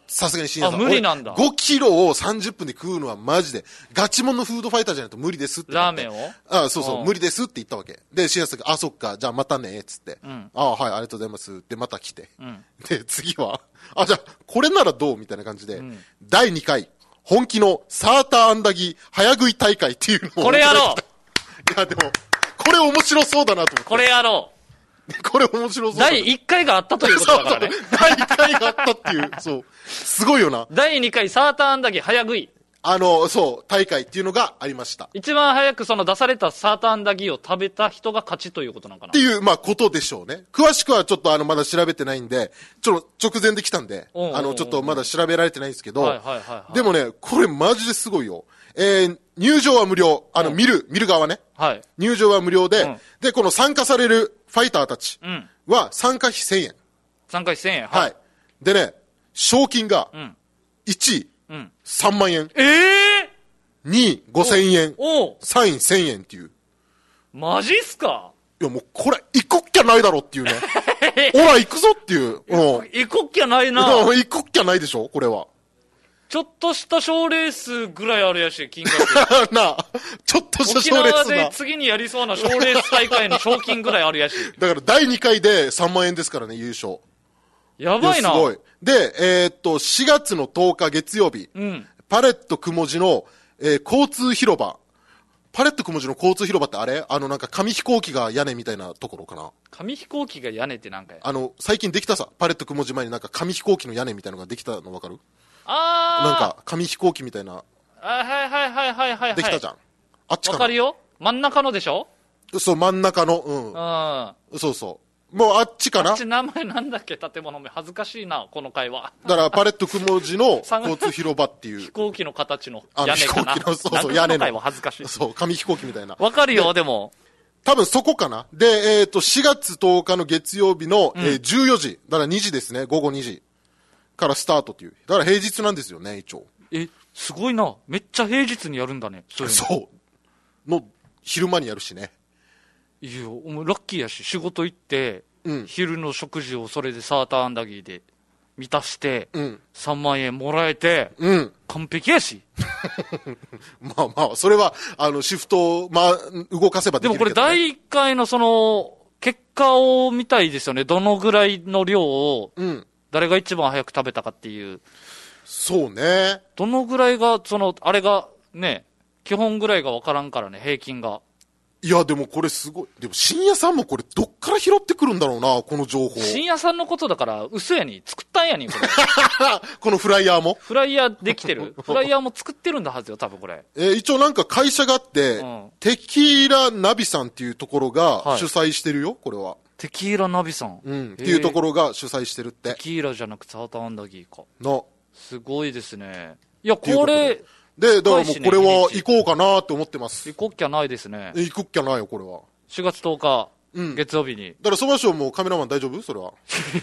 さすがに深夜さん。 あ無理なんだごキロをさんじゅっぷんで食うのはマジで、ガチモンのフードファイターじゃないと無理ですって言って。 ラーメンをあそうそうう、 ん無理ですって言ったわけ。で、深夜さんが、あ、そっか、じゃあまたね、つって。 うんあはい、ありがとうございます。ってまた来て。 うんで、次は、あ、じゃあ、これならどうみたいな感じで、だいにかい、本気のサーターアンダギー早食い大会っていうのを。 これやろういや、でも、これ面白そうだなと思って。 これやろうこれ面白そうだな。 だいいっかいがあったということだからね。 そうそうだいいっかいがあったっていう、そう。すごいよな。 だいにかいサーターアンダギー早食い。 あの、そう、大会っていうのがありました。っ一番早くその出されたサーターアンダギーを食べた人が勝ちということなのかな。 ていう、まあ、ことでしょうね。詳しくはちょっとあの、まだ調べてないんで、ちょっと直前で来たんで、 おうおうおうあの、ちょっとまだ調べられてないんですけど、 はいはいはいはいでもね、これマジですごいよ。えー、入場は無料。あの、見る、見る側ね。 はい。 入場は無料で、 うんで、この参加されるファイターたちうん。 は参加費せんえん。 参加費せんえん。 はい。でね、賞金が、 うん。 いちい、 うん。 さんまんえん。 ええにい、ごせんえん。 おうさんい、せんえんっていう。 マジっすかいやもうこれ、行くっきゃないだろっていうね。ほら、行くぞっていう。うん。 行こっきゃないな。 行くっきゃないでしょこれは。 ちょっとした賞レースぐらいあるやし、金額。 なあ、ちょっとした沖賞レースな。 縄で次にやりそうな賞レース大会の賞金ぐらいあるやし。 だからだいにかいでさんまんえんですからね、優勝。 やばいな。 やすごい。で、えーっと、しがつのとおか月曜日、 うん。 パレットくもじの、えー交通広場。パレットくもじの交通広場ってあれあのなんか紙飛行機が屋根みたいなところかな。 紙飛行機が屋根ってなんかや。 あの、最近できたさ、パレットくもじ前になんか紙飛行機の屋根みたいなのができたのわかるあー。 なんか紙飛行機みたいな、 あ、はいはいはいはいはい。 できたじゃん。あっちかな。 わかるよ。真ん中のでしょ。 そう、真ん中の、 うん。 うん。 あそうそう。もうあっちかな。 っち名前なんだっけ、建物名。恥ずかしいな、この会話。 だからパレットくもじの交通広場っていう。 飛行機の形のあの屋根かな。 飛行機の、そうそう、 なんか屋根の。 この会話恥ずかしい。 そう、紙飛行機みたいな。 わかるよ、でも。 多分そこかな。で、えっ、と、しがつとおかの月曜日の、 うんえーじゅうよじ、だからにじですね、午後にじからスタートっていう。だから平日なんですよね、一応。 え、すごいな。めっちゃ平日にやるんだね。そういうのそう。の、昼間にやるしね。 いや、お前ラッキーやし、仕事行って、 うん昼の食事をそれでサーターアンダギーで満たして、 うん。 さんまんえんもらえて、 うん。 完璧やし。 まあまあ、それは、あの、シフトを、まあ、動かせばででもこれきるけど、ね。 だいいっかいのその、結果を見たいですよね。どのぐらいの量を、 うん。 誰が一番早く食べたかっていう。 そうね。 どのぐらいが、その、あれが、ね、基本ぐらいがわからんからね、平均が。 いや、でもこれすごい。でも、深夜さんもこれ、どっから拾ってくるんだろうな、この情報。 深夜さんのことだから、嘘やに、作ったんやに、これ。 このフライヤーもフライヤーできてるフライヤーも作ってるんだはずよ、多分これ。 えー一応なんか会社があって、 うんテキーラナビさんっていうところがはい主催してるよ、これは。 テキーラナビさん。 うん。っていうところが主催してるってテ。キーラじゃなくてサーターアンダギーか。 の。 すごいですね。いや、 ていうこでことれ、 で、だからもうこれは近いしね行こうかなって思ってます。 行こっきゃないですね。 行くっきゃないよ、これは。 しがつとおか、 うん。 月曜日に。 だから、そばしょうもカメラマン大丈夫それは。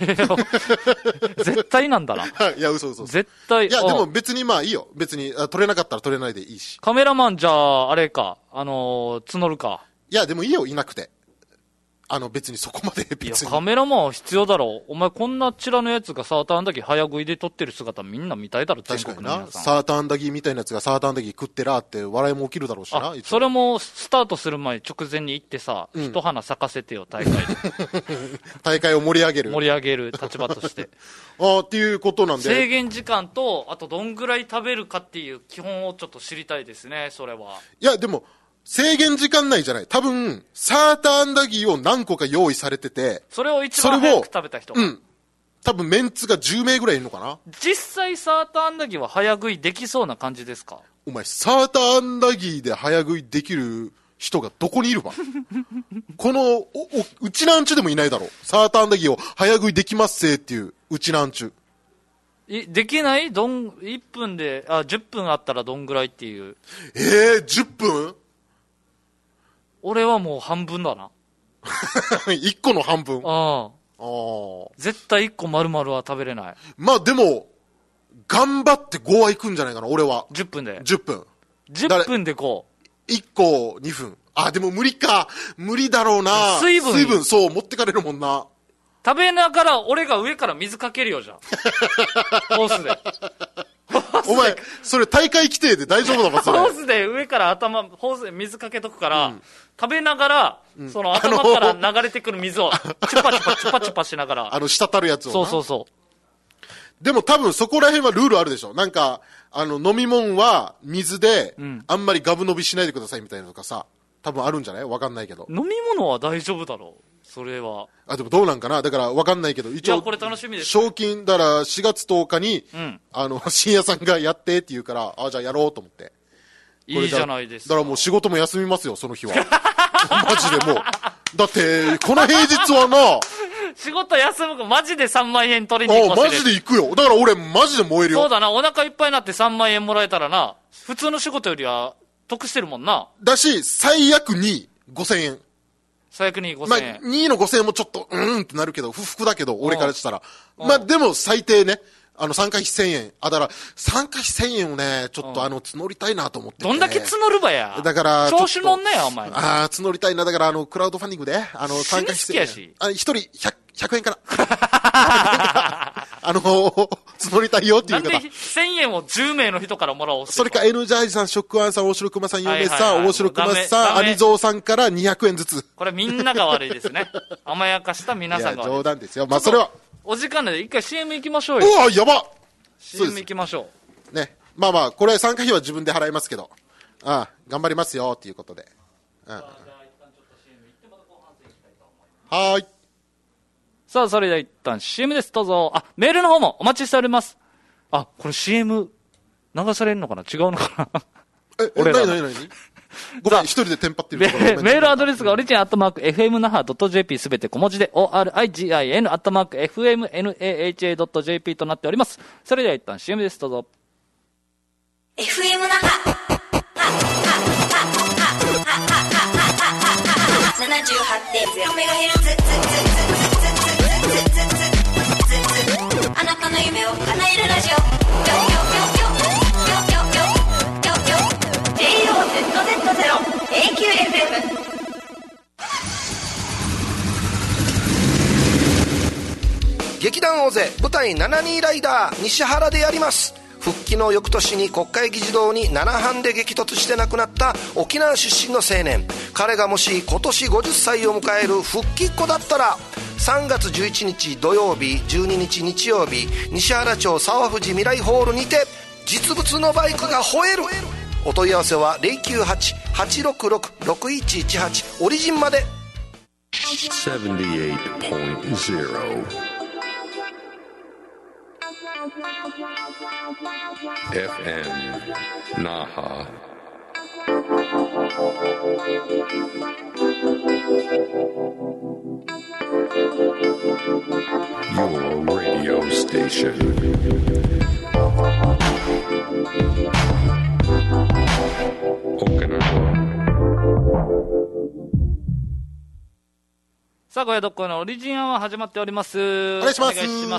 絶対なんだな。 はい。いや、嘘嘘嘘。 絶対。 いや、 あでも別にまあいいよ。別に、あ撮れなかったら撮れないでいいし。 カメラマンじゃあ、あれか、あのー、募るか。 いや、でもいいよ、いなくて。あの、別にそこまでいや、 別に。 カメラマンは必要だろう。お前こんなチラのやつがサーターアンダギー早食いで撮ってる姿みんな見たいだろ、全確かにな。 国の皆さん。 サーターアンダギーみたいなやつがサーターアンダギー食ってらーって笑いも起きるだろうしな。 あ、 一応それもスタートする前に直前に行ってさ、 うん一花咲かせてよ、大会で。 大会を盛り上げる。 盛り上げる立場として。 あっていうことなんで。 制限時間と、あとどんぐらい食べるかっていう基本をちょっと知りたいですね、それは。 いや、でも、制限時間内じゃない。多分、サーターアンダギーを何個か用意されてて、 それを一番早く食べた人。 うん。多分メンツがじゅうめいぐらいいるのかな。 実際サーターアンダギーは早食いできそうな感じですか？ お前、サーターアンダギーで早食いできる人がどこにいるわこの、お、お、うちなんちゅでもいないだろう。サーターアンダギーを早食いできますせっていう、うちなんちゅ。 いできないどん、いっぷんで、あ、じゅっぷんあったらどんぐらいっていう。 えー、じゅっぷん俺はもう半分だな。 いっこの半分。 あああ。 絶対いっこ丸々は食べれない。 まあでも、頑張ってごはいくんじゃないかな、俺は。 じゅっぷんで。 じゅっぷん。 じゅっぷんでご。 いっこにふん。あ、でも無理か。無理だろうな。 水分水分、そう、持ってかれるもんな。 食べながら俺が上から水かけるよじゃん。ホースで。 お前、それ大会規定で大丈夫だもん、それ。 ホースで上から頭、ホースで水かけとくから、うん、食べながら、うん、その頭から流れてくる水を、チュパチュパチュパチュパしながら。 あの、滴るやつを。 そうそうそう。 でも多分そこら辺はルールあるでしょ。なんか、あの、飲み物は水で、あんまりガブ飲みしないでくださいみたいなのとかさ、多分あるんじゃないわかんないけど。 飲み物は大丈夫だろう。それは。 あ、でもどうなんかなだからわかんないけど、一応。 いや、これ楽しみです、ね。 賞金、だからしがつとおかに、うん、あの、深夜さんがやってって言うから、あ、じゃあやろうと思って。 いいじゃないですか。だからもう仕事も休みますよ、その日は。マジでもう。だって、この平日はな、 仕事休むか、マジでさんまんえん取りに行こう。 マジで行くよ。だから俺、マジで燃えるよ。 そうだな、お腹いっぱいになってさんまんえんもらえたらな、普通の仕事よりは得してるもんな。 だし、最悪にごせんえん。 最悪にごせんえん。 まあ、にのごせんえんもちょっと、うーんってなるけど、不服だけど、俺からしたら。まあ、でも最低ね、あの、参加費せんえん。あ、だから、参加費せんえんをね、ちょっとあの、募りたいなと思ってて。 どんだけ募るばや。 だから、 調子乗んねや、お前。 ああ、募りたいな。だから、あの、クラウドファンディングで、あの、参加費せんえん。あ、一人ひゃく、ひゃくえんから。あの、募りたいよっていう方。 なんでせんえんをじゅうめいの人からもらおう。 それか、N ジャージさん、ショックワンさん、大城熊さん、ヨネさん、大城熊さん、アニゾーさんからにひゃくえんずつ。 これみんなが悪いですね。甘やかした皆さんが悪い。 いや、冗談ですよ。まあ、それは。 お時間で一回 シーエム 行きましょうよ。 うわ、やばシーエム 行きましょう。ね。まあまあ、これ参加費は自分で払いますけど。ああ、頑張りますよ、っていうことで。うん。はーい。 さあ、それでは一旦 シーエム です。どうぞ。あ、メールの方もお待ちしております。あ、これ シーエム 流されるのかな違うのかなえ、え、なになになにごめん、一人でテンパってる。 メールアドレスがオリジンアットマーク エフエムナハドットジェーピー すべて小文字で オーアールアイジーアイエヌ アットマーク エフエムナハドットジェーピー となっております。それでは一旦 シーエム です。どうぞ。 エフエム 那覇 ななじゅうはちてんゼロメガヘルツ あなたの夢を叶えるラジオ ジェイオーゼットゼットゼロ エーキューエフエム劇団大勢舞台ななじゅうにライダー西原でやります。復帰の翌年に国会議事堂にななはんで激突して亡くなった沖縄出身の青年、彼がもし今年ごじゅっさいを迎える復帰っ子だったら、さんがつじゅういちにち土曜日、じゅうににち日曜日、西原町沢藤未来ホールにて実物のバイクが吠える。お問い合わせは ゼロきゅうはち はちろくろく ろくいちいちはち オリジンまで。 ななじゅうはちてんゼロエフエム 那覇 Your radio station. さあ、ごやどっこいのオリジンアワー始まっております。 お願いします。 お願いします。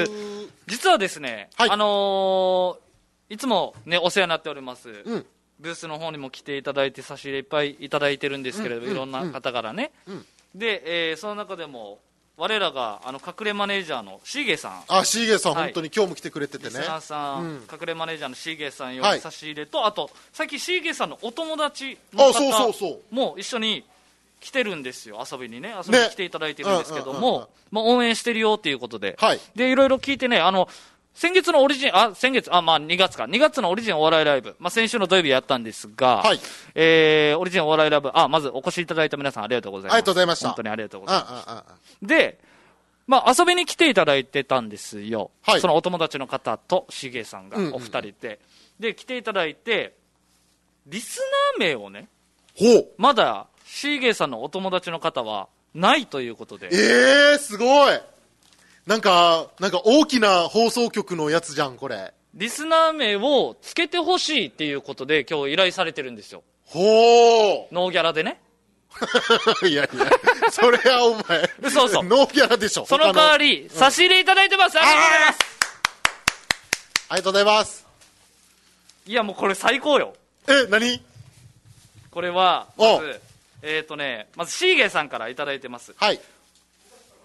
実はですね、はい、あのー、いつもね、お世話になっております。うん、ブースの方にも来ていただいて、差し入れいっぱいいただいてるんですけれども、うん、いろんな方からね。うん、で、えー、その中でも、我らが、あの、隠れマネージャーのシーゲーさん。 あ、シーゲーさん、はい、本当に今日も来てくれててね。リスナーさん、うん、隠れマネージャーのシーゲーさんより差し入れと、はい、あと、さっきシーゲーさんのお友達の方も一緒に、来てるんですよ、遊びにね、遊びに来ていただいてるんですけども、まあ、応援してるよっていうことで、はい、で、いろいろ聞いてね、あの、先月のオリジン、あ、先月、あ、まあ、にがつか、にがつのオリジンお笑いライブ、まあ、先週の土曜日やったんですが、はい、えー、オリジンお笑いライブ、あ、まずお越しいただいた皆さんありがとうございます。 ありがとうございました。 本当にありがとうございました。ああああで、まあ、遊びに来ていただいてたんですよ。はい、そのお友達の方と、しげさんが、お二人で、うんうん。で、来ていただいて、リスナー名をね、 ほう。 まだ、シーゲーさんのお友達の方はないということで。 えー、すごい。なんか、なんか大きな放送局のやつじゃん、これ。 リスナー名をつけてほしいっていうことで今日依頼されてるんですよ。 ほー。 ノーギャラでね。 いやいや、それはお前。 嘘嘘。 ノーギャラでしょ。 その代わり、差し入れいただいてます。ありがとうございます。 ありがとうございます。 いや、もうこれ最高よ。 え、何？ これは、まず、えっとね、まずシーゲーさんからいただいてます。 はい。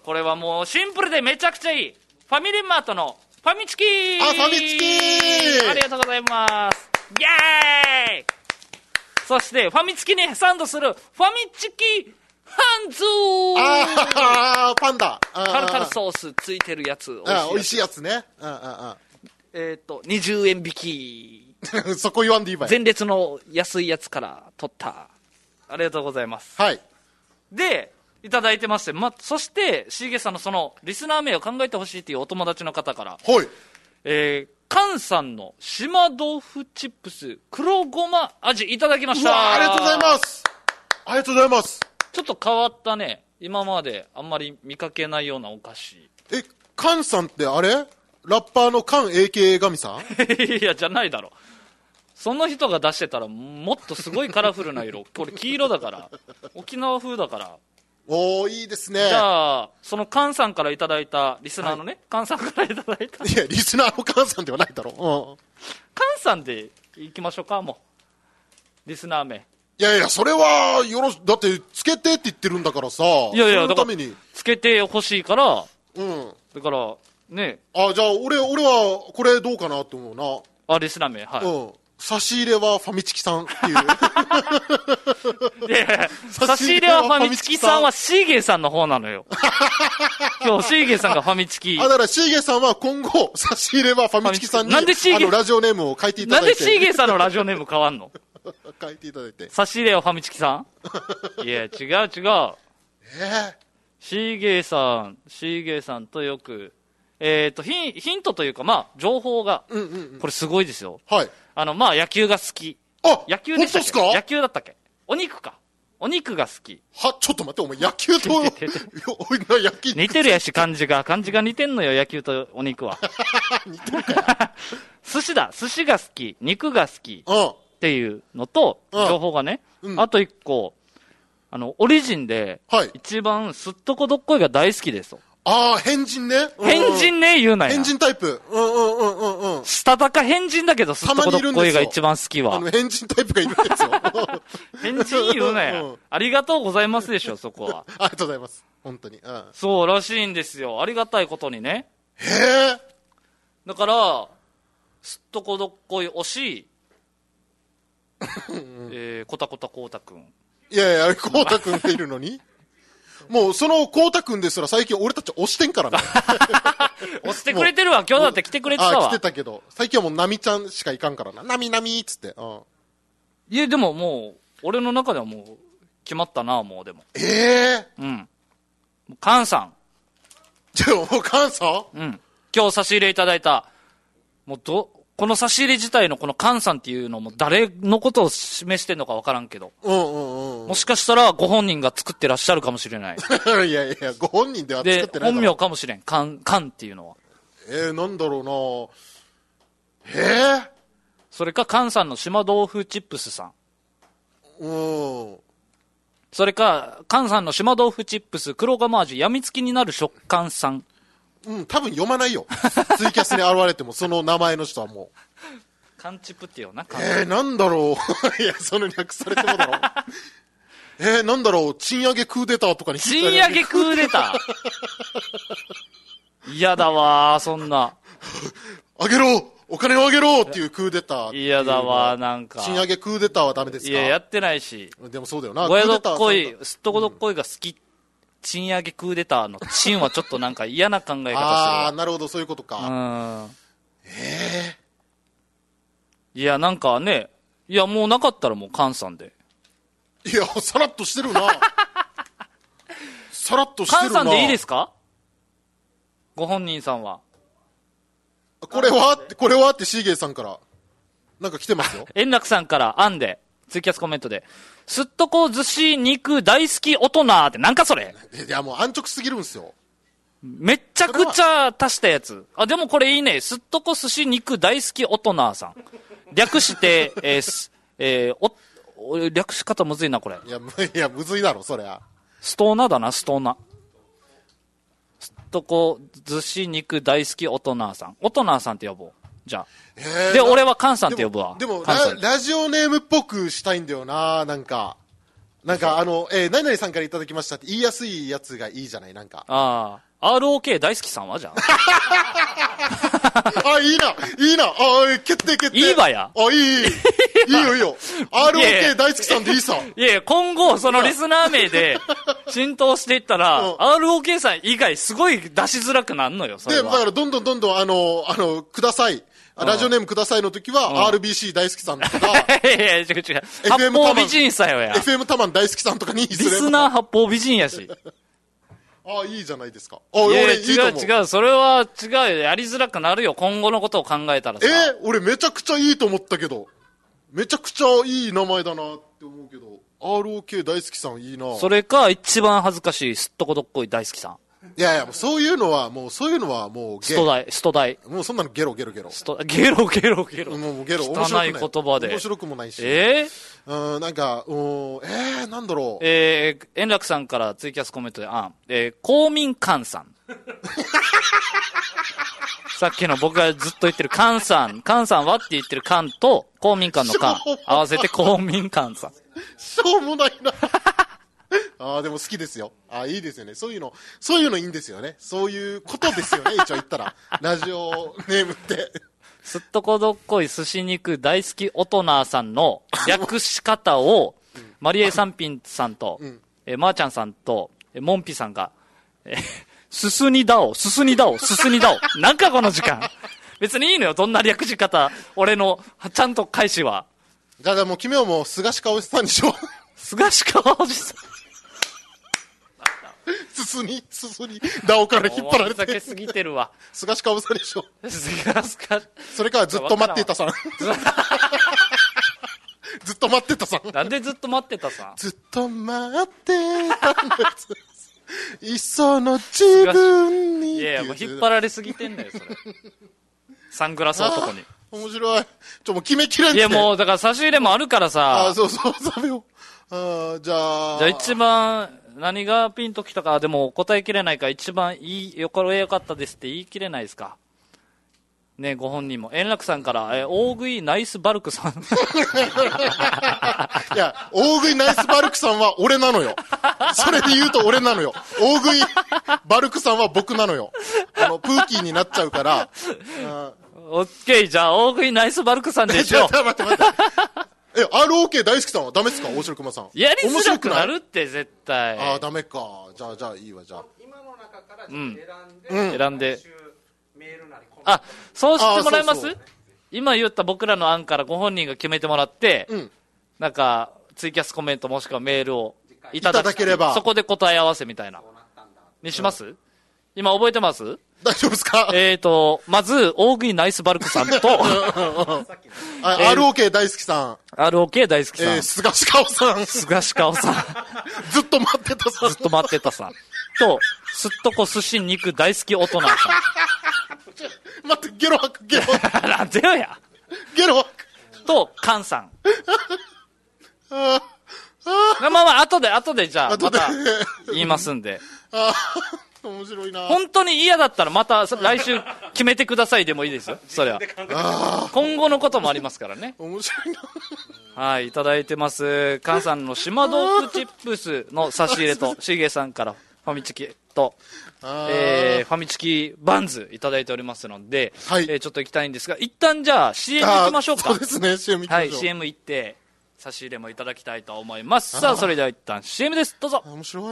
これはもうシンプルでめちゃくちゃいい。ファミリーマートのファミチキー。 あ、ファミチキー。 ありがとうございます。イエーイ。そしてファミチキにサンドするファミチキハンズー。 あー、パンダ。 タルタルソースついてるやつ。 美味しいやつね。 えっと、にじゅうえん引き。 そこ言わんでいいわよ。 前列の安いやつから取った。ありがとうございます。 はい。 で、いただいてまして、ま、そして、シーゲさんのその、リスナー名を考えてほしいというお友達の方から、 はい。 えー、カンさんの島豆腐チップス黒ごま味いただきました。 うわ、ありがとうございます。ありがとうございます。 ちょっと変わったね、今まであんまり見かけないようなお菓子。 え、カンさんってあれラッパーのカン エーケー 神さんいや、じゃないだろ。その人が出してたらもっとすごいカラフルな色。これ黄色だから。沖縄風だから。 おー、いいですね。 じゃあ、そのカンさんからいただいた、リスナーのね、はい、カンさんからいただいた。 いや、リスナーのカンさんではないだろ。うん。 カンさんでいきましょうか、もう。リスナー名。 いやいや、それは、よろし、だって、つけてって言ってるんだからさ。いやいや、だから、つけてほしいから、 うん。 だから、ね。 あ、じゃあ、俺、俺は、これどうかなって思うな。 あ、リスナー名、はい。うん。 差し入れはファミチキさんっていう。 で、差し入れはファミチキさんはシーゲーさんの方なのよ。今日シーゲーさんがファミチキ。 あ、だからシーゲーさんは今後、差し入れはファミチキさんに、なんでシーゲー、あの、ラジオネームを書いていただいて。 なんでシーゲーさんのラジオネーム変わんの書いていただいて。 差し入れはファミチキさんいや、違う違う。えー、シーゲーさん、シーゲーさんとよく、えっと、ヒン、ヒントというか、まあ、情報が、うんうんうん、これすごいですよ。 はい。 あの、まあ、野球が好き。 あ、 野球でしたっけ？野球だったっけ？お肉か。お肉が好き。 は、ちょっと待って、お前野球と、おいな、野球。 似てるやし、漢字が。漢字が似てんのよ、野球とお肉は。 似てるか寿司だ。寿司が好き。肉が好き。っていうのと、情報がね。うん、あと一個、あの、オリジンで、はい、一番すっとこどっこいが大好きですと。 ああ、変人ね。 変人ね、言うなよ。 変人タイプ。うんうんうんうんうん。 したたか変人だけど、すっとこどっこいが一番好きは。 あの、変人タイプがいるんですよ。 変人言うなよ。ありがとうございますでしょ、そこは。 ありがとうございます。本当に。うん、 そうらしいんですよ。ありがたいことにね。 へえ。 だから、すっとこどっこい推し、えー、こたこたこうたくん。 いやいや、こうたくんがいるのにもうそのこうたくんですら最近俺たち押してんからね。 押してくれてるわ。今日だって来てくれてたわ。 あ、来てたけど。最近はもうナミちゃんしか行かんからな。ナミナミーっつって。うん。 いや、でももう、俺の中ではもう、決まったな、もうでも。 ええー、うん。カンさん。 じゃあもうカンさん？ うん。今日差し入れいただいた、もうど、この差し入れ自体のこのカンさんっていうのも誰のことを示してんのかわからんけど。 うんうんうん。 もしかしたらご本人が作ってらっしゃるかもしれない。 いやいや、ご本人では作ってない。 で、本名かもしれん。カン、カンっていうのは。 えー、なんだろうなえー、 それかカンさんの島豆腐チップスさん。 うん。 それか、カンさんの島豆腐チップス黒ごま味やみつきになる食感さん。 うん、多分読まないよ。ツイキャスに現れても、その名前の人はもう。 カンチプってよな、 えー、なんだろう。いや、その略されてもだろう。えー、なんだろう。賃上げクーデターとかに賃上げクーデター嫌だわー、そんな。 あげろお金をあげろっていうクーデター。 嫌だわー、なんか。 賃上げクーデターはダメですか？ いや、やってないし。 でもそうだよな。 ごやどっこい、すっとこどっこいが好き。賃上げクーデターの賃はちょっとなんか嫌な考え方する。 ああ、なるほど、そういうことか。 うん。 ええー。いや、なんかね、いや、もうなかったらもうカンさんで。 いや、さらっとしてるな。さらっとしてるな。 カンさんでいいですか？ご本人さんは。 これはこれはってシーゲーさんから、なんか来てますよ。 円楽さんから、あんで、ツイキャスコメントで。すっとこ寿司肉大好き大人ってなんかそれ。 いやもう安直すぎるんすよ。 めっちゃくちゃ足したやつ。あ、でもこれいいね。すっとこ寿司肉大好き大人さん。略して、えー、えー、お、略し方むずいなこれ。 いや、む、いや、むずいだろ、そりゃ。 ストーナだな、ストーナ。すっとこ寿司肉大好き大人さん。大人さんって呼ぼう。じゃあ。えー、で、俺はカンさんって呼ぶわ。 でも、でもラ、ラジオネームっぽくしたいんだよな、なんか。 なんかあの、えー、何々さんからいただきましたって言いやすいやつがいいじゃないなんか。 ああ、アールオーケー 大好きさんはじゃあ。 あ、いいな、いいな、あ、決定決定。 いいわや。 あ、いい、いい、いいよいいよ。アールオーケー 大好きさんでいいさ。 いやいや、今後、そのリスナー名で浸透していったら、うん、アールオーケー さん以外すごい出しづらくなるのよ、それは。 で、だからどんどんどんどん、あの、あの、ください。ラジオネームくださいの時は、うん、アールビーシー 大好きさんとか、いやいや、違う違う。八方美人さよや。 エフエム タマン大好きさんとかにすれば。 リスナー八方美人やし。 ああ、いいじゃないですか。 あ、いや俺いいと思う。違う違う、それは違うよ。やりづらくなるよ、今後のことを考えたらさ。 えー、俺めちゃくちゃいいと思ったけど。めちゃくちゃいい名前だなって思うけど。アールオーケー 大好きさんいいな。 それか、一番恥ずかしい、すっとこどっこい大好きさん。 いやいや、もうそういうのは、もうそういうのはもうゲスト大、スト大。 もうそんなのゲロゲロゲロ。 スト、ゲロゲロゲロ。 もうゲロ、 面白い言葉で。 面白くもないし。 えー、うん、なんか、うん、えー、なんだろう。 えー、円楽さんからツイキャスコメントで、あ、えー、公民館さん。さっきの僕がずっと言ってる菅さん、菅さんはって言ってる菅と公民館の菅、合わせて公民館さん。 しょうもないな。ああ、でも好きですよ。ああ、いいですよね。そういうの、そういうのいいんですよね。そういうことですよね。一応言ったら。ラジオネームって。 すっとこどっこい寿司肉大好き大人さんの略し方を、うん、マリエ三品さんと、うん、えー、まーちゃんさんと、えー、モンピさんが、えー、すすにだお、すすにだお、すすにだお。なんかこの時間。別にいいのよ。どんな略し方。俺の、ちゃんと返しは。 じゃあもう君はもう、菅氏かおじさんにしよう。 菅氏かおじさん。 すすに、すすに、ダオから引っ張られて。 酒すぎてるわ。 菅氏かおさでしょ。 菅氏か。 それからずっと待っていたさん。ずっと待ってたさん。 なんでずっと待ってたさん。 ずっと待ってたんです。いっその自分に。 いやいや、もう引っ張られすぎてんだよ、それ。サングラス男に。 面白い。ちょ、もう決めきれんね。 いや、もう、だから差し入れもあるからさ。 あ、そうそう、食べよう。あ、じゃあ。 じゃあ一番、何がピンときたか、でも答えきれないから一番いい、よ、これよかったですって言い切れないですか。ね、ご本人も。円楽さんから、え、大食いナイスバルクさん。 いや、大食いナイスバルクさんは俺なのよ。それで言うと俺なのよ。大食いバルクさんは僕なのよ。あの、プーキーになっちゃうから。 オッケー、じゃあ大食いナイスバルクさんでしょ。 待って待って。え、アールオーケー 大好きさんはダメですか大城熊さん。 やりづらくなるって絶対。 ああ、ダメか。じゃあ、じゃあいいわ、じゃあ。 今の中から選んで、 うん、選んで。あ、そうしてもらえます？そうそう、今言った僕らの案からご本人が決めてもらって、うん、なんか、ツイキャスコメントもしくはメールをいただければ。そこで答え合わせみたいな。にします？うん、今覚えてます？ 大丈夫ですか？ えーと、まず、大食いナイスバルクさんと、アールオーケー 大好きさん。 アールオーケー 大好きさん。 えー、菅氏かおさん。 菅氏かおさん。 ずっと待ってたさん。 ずっと待ってたさん。と、すっとこ寿司肉大好き大人さん。 待って、ゲロ吐く、ゲロ吐く。 なんでよや。 ゲロ吐く。 と、カンさん。ああ。まあまあ、後で、後で、じゃあ、また言いますんで。 ああ、面白いな。 本当に嫌だったら、また来週決めてくださいでもいいですよ。それは。今後のこともありますからね。 面白いな。 はい、いただいてます。カンさんの島豆腐チップスの差し入れと、しげさんからファミチキと、えー、ファミチキバンズいただいておりますので、はい、えー、ちょっと行きたいんですが、一旦じゃあ シーエム 行きましょうか。 そうですね、シーエム 行きましょう。 はい、シーエム 行って、差し入れもいただきたいと思います。さあ、それでは一旦 シーエム です。どうぞ。 面白い。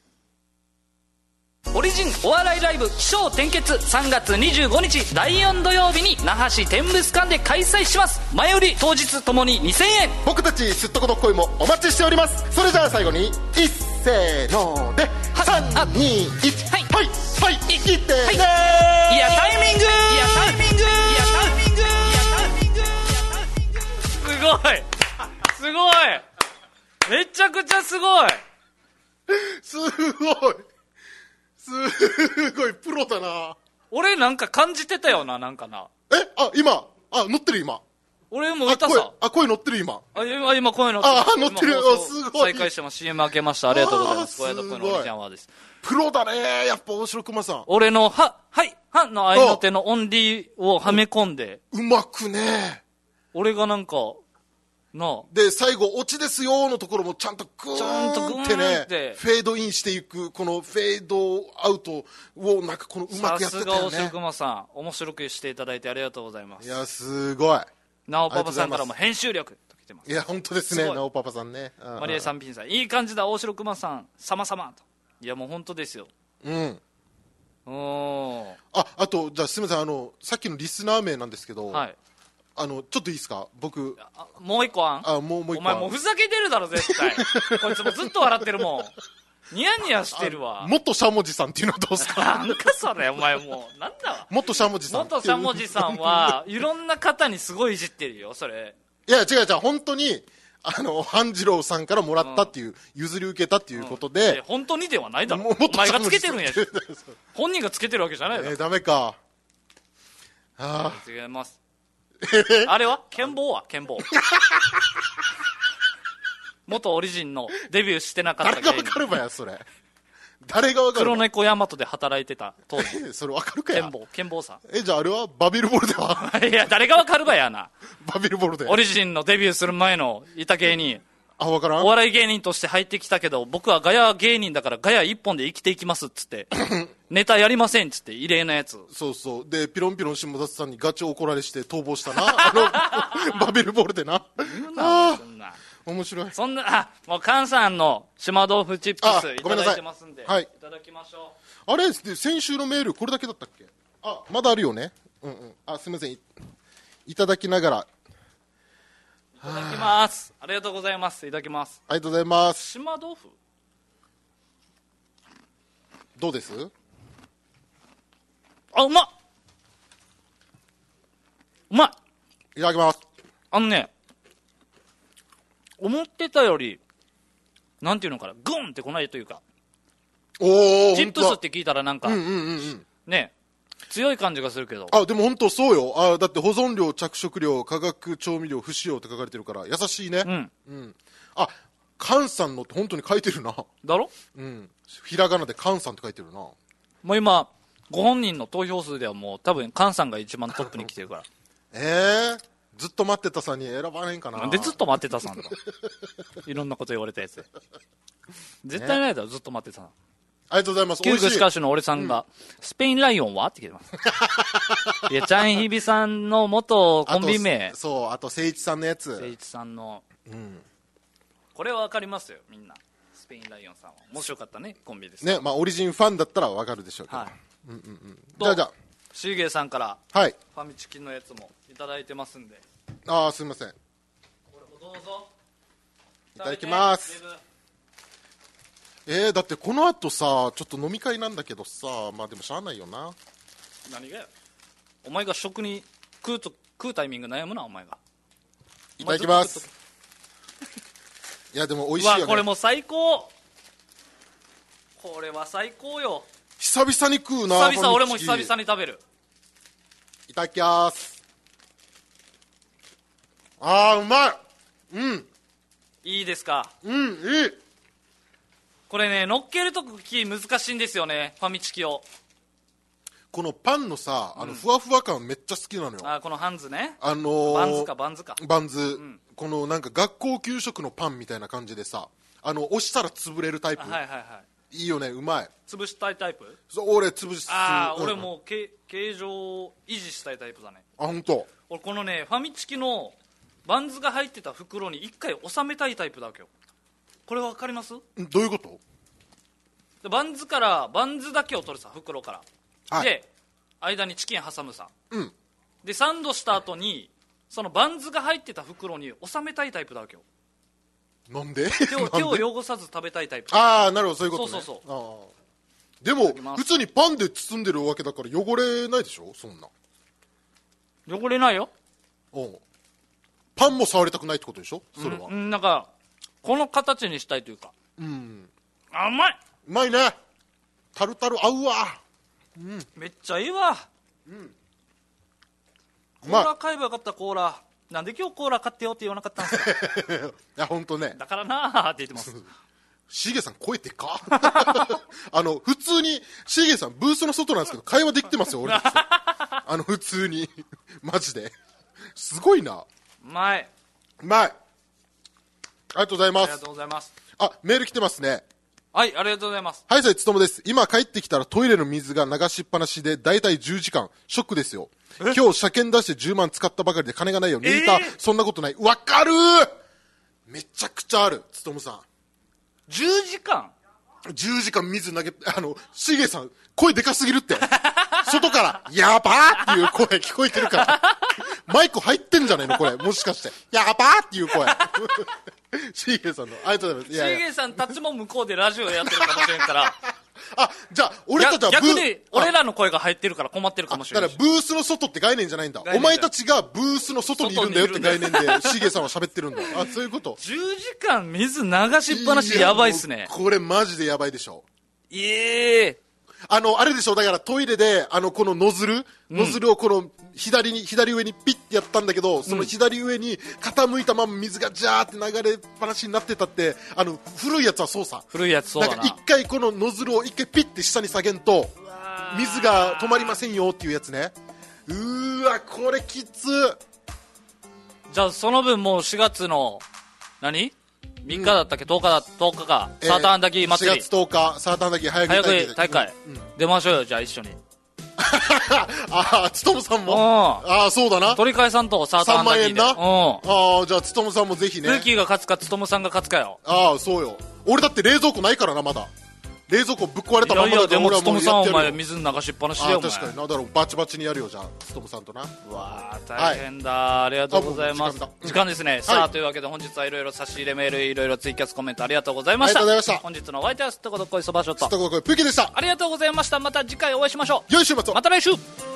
オリジンお笑いライブ起承転結さんがつにじゅうごにちだいよん土曜日に那覇市天物館で開催します。前売り当日ともににせんえん。 僕たちすっとこどっこいもお待ちしております。それじゃあ最後に一せーのでさんにいちはいはいはい生きてね、はい、いやタイミングいやタイミングいやタイミングいやタイミングすごいすごいめちゃくちゃすごいすごいすごいプロだな。 俺なんか感じてたよな、なんかな。 え、あ、今、あ、乗ってる今。 俺も歌さ。 あ、声乗ってる今。 あ、今、今声乗ってる。あ、乗ってる。すごい。 再開してます。シーエム 開けました。ありがとうございます。小屋と声のオリジャンワーです。 プロだね。やっぱ大城熊さん。 俺の、は、はい、はの合いの手のオンリーをはめ込んで。 うまくね。 俺がなんか、 ので、最後、オチですよのところもちゃんとグちゃんとグーンってねーンって、 フェードインしていく、このフェードアウトをなんかこのうまくやってたよさすが大城ね。 熊さん、面白くしていただいてありがとうございます。 いや、すごい。 なおパパさんからも編集力と来てます。 いや、本当ですね、 すごいなおパパさんね。 マリエさんピンさん、いい感じだ、大城熊さん、様々と。いや、もう本当ですよ。 うん。 おー。 あ、あと、じゃあすみません、あの、さっきのリスナー名なんですけど、 はい。 あの、ちょっといいですか僕。 もう一個あんあ、もう、もう一個お前もうふざけてるだろ、絶対。こいつもずっと笑ってるもん。ニヤニヤしてるわ。 もっとしゃもじさんっていうのはどうですかなんかそれ、お前もう、なんだわ。 もっとしゃもじさん。 元しゃもじさんは、いろんな方にすごいいじってるよ、それ。 いや、違う違う、本当に、あの、半次郎さんからもらったっていう、うん、譲り受けたっていうことで。 うん、本当にではないだろ。お前がつけてるんやし。本人がつけてるわけじゃないだろ。 えー、ダメか。ああ。違います。あれは剣棒は剣棒。元オリジンのデビューしてなかった芸人。誰がわかるばや、それ。誰がわかる黒猫大和で働いてた当時。 それわかるかや。 剣棒、剣棒さん。 え、じゃああれはバビルボルではいや、誰がわかるばやな。 バビルボルで。 オリジンのデビューする前のいた芸人。 あ、わからん。 お笑い芸人として入ってきたけど、僕はガヤ芸人だからガヤ一本で生きていきますっつって。ネタやりませんっつって、異例なやつ。 そうそう。で、ピロンピロン下里さんにガチ怒られして逃亡したな。あの、バビルボルでな。 言うな、そんな。 面白い。 そんな、あ、もう菅さんの島豆腐チップスいただいてますんで。 はい。いただきましょう。あれで、先週のメールこれだけだったっけ？あ、まだあるよね。うんうん。あ、すみません。い, いただきながら。 いただきます。ありがとうございます。いただきます。 ありがとうございます。 島豆腐どうです？ あ、うまっうまいいただきます。 あのね、思ってたより、なんていうのかな、グンってこないというか、 おー、 チップスって聞いたらなんか、 うんうんうんうん、 ね、強い感じがするけど。 あ、でも本当そうよ。あ、だって保存料、着色料、化学調味料、不使用って書かれてるから優しいね。 うん。 うん。あ、菅さんのって本当に書いてるな。 だろ？ うん。ひらがなで菅さんって書いてるな。 もう今、ご本人の投票数ではもう多分菅さんが一番トップに来てるから。 えー、ずっと待ってたさんに選ばれんかな。 なんでずっと待ってたさんとか。いろんなこと言われたやつで。絶対ないだろ、ずっと待ってたさん。 ありがとうございます。 旧具歌手の俺さんが、うん、スペインライオンはって聞いてます。いや、ちゃんひびさんの元コンビ名。 そう、あと、誠一さんのやつ。 誠一さんの。 うん。 これはわかりますよ、みんな。スペインライオンさんは。面白かったね、コンビです。 ね、まあ、オリジンファンだったらわかるでしょうけど。はい。うんうんうん。じゃあじゃあ。 シーゲーさんから、 はい。 ファミチキのやつもいただいてますんで。 ああ、すみません。これもどうぞ。 いただきます。えー、だってこの後さ、ちょっと飲み会なんだけどさ、まあでもしゃあないよな。 何がや。お前が食に食うと食うタイミング悩むな、お前が。 いただきます。いやでも美味しいよね。 わ、これも最高。これは最高よ。 久々に食うな。 久々、俺も久々に食べる。 いただきます。あー、うまい。うん。 いいですか。 うん、いい。 これね、乗っけるとき難しいんですよね、ファミチキを。 このパンのさ、あのふわふわ感めっちゃ好きなのよ。 あ、このハンズね。 あのー、 バンズか、バンズか。 バンズ、うん、このなんか学校給食のパンみたいな感じでさ、あの、押したら潰れるタイプ。 はいはいはい。 いいよね、うまい。 潰したいタイプ？ そう、俺潰す。 ああ、うん、俺もう形状を維持したいタイプだね。 あ、本当。 俺このね、ファミチキのバンズが入ってた袋に一回収めたいタイプだわけよ。これわかります？ どういうこと？ バンズからバンズだけを取るさ、袋から、はい、で間にチキン挟むさ、 うん、 でサンドした後にそのバンズが入ってた袋に収めたいタイプだわけよ。 なんで？ 手を手を汚さず食べたいタイプ。 ああ、なるほど、そういうことね。 そうそうそう。 あでも普通にパンで包んでるわけだから汚れないでしょ、そんな。 汚れないよ。 おう、パンも触りたくないってことでしょ、それは。 うん、なんかこの形にしたいというか。 うん、 あ、うまい。 うまいね。タルタル合うわ。うん、 めっちゃいいわ。 うん、 コーラ買えばよかった。コーラなんで今日コーラ買ってよって言わなかったんですか？ いや本当ね。 だからなーって言ってます。 しげさん声でかあの普通にしげさんブースの外なんですけど会話できてますよ俺たち。あの普通にマジですごいな。 うまい。 うまい。 ありがとうございます。 ありがとうございます。 あ、メール来てますね。 はい、ありがとうございます。 はい、さい、つともです。今帰ってきたらトイレの水が流しっぱなしで、だいたいじゅうじかん。ショックですよ。今日車検出してじゅうまん使ったばかりで金がないよ。ミリター、えー、そんなことない。わかるーめちゃくちゃある、つともさん。 じゅうじかん ? じゅうじかん水投げ、あの、しげさん、声でかすぎるって。外から、やばーっていう声聞こえてるから。マイク入ってんじゃないのこれ。もしかして。やばーっていう声。しげさんの。ありがとうございます。 しげさんたちも向こうでラジオやってるかもしれんから。 あ、じゃあ、俺たちはブー逆に、俺らの声が入ってるから困ってるかもしれない。 だからブースの外って概念じゃないんだ。お前たちがブースの外にいるんだよって概念で、しげさんは喋ってるんだ。あ、そういうこと。 じゅうじかん水流しっぱなしやばいっすね。 これマジでやばいでしょ。 ええー。 あの、あれでしょ、だからトイレで、あの、このノズル、ノズルをこの、左に、左上にピッてやったんだけど、その左上に傾いたまま水がジャーって流れっぱなしになってたって、あの、古いやつはそうさ。 古いやつそうだな。 なんか一回このノズルを一回ピッて下に下げんと、水が止まりませんよっていうやつね。うーわ、これきつ。 じゃあその分もうしがつの、何みっかだったっけ、とおかだ、とおかか、えー、サーターアンダギー祭り。 しがつとおか、サーターアンダギー早食い大会。うんうん、出ましょうよ、じゃあ一緒に。 ああ、つとむさんもああ、そうだな。 鳥飼さんとサーターアンダギーで。さんまんえんな。ああ、じゃあつとむさんもぜひね。 ルーキーが勝つか、つとむさんが勝つかよ。 ああ、そうよ。俺だって冷蔵庫ないからな、まだ。冷蔵庫ぶっ壊れたままだから。 いやいや、でもつとむさんお前水流しっぱなしだよ、お前。 確かにな。だろう、バチバチにやるよ、じゃあ、つとむさんとな。 うわー、大変だ、はい、ありがとうございます。時間, 時間ですね。うん、さあ、はい、というわけで本日はいろいろ差し入れメール、いろいろツイキャスコメントありがとうございました。 ありがとうございました。 本日のお相手はすっとこどっこいそばショット。 すっとこどっこいプーキーでした。 ありがとうございました。また次回お会いしましょう。 良い週末を。 また来週。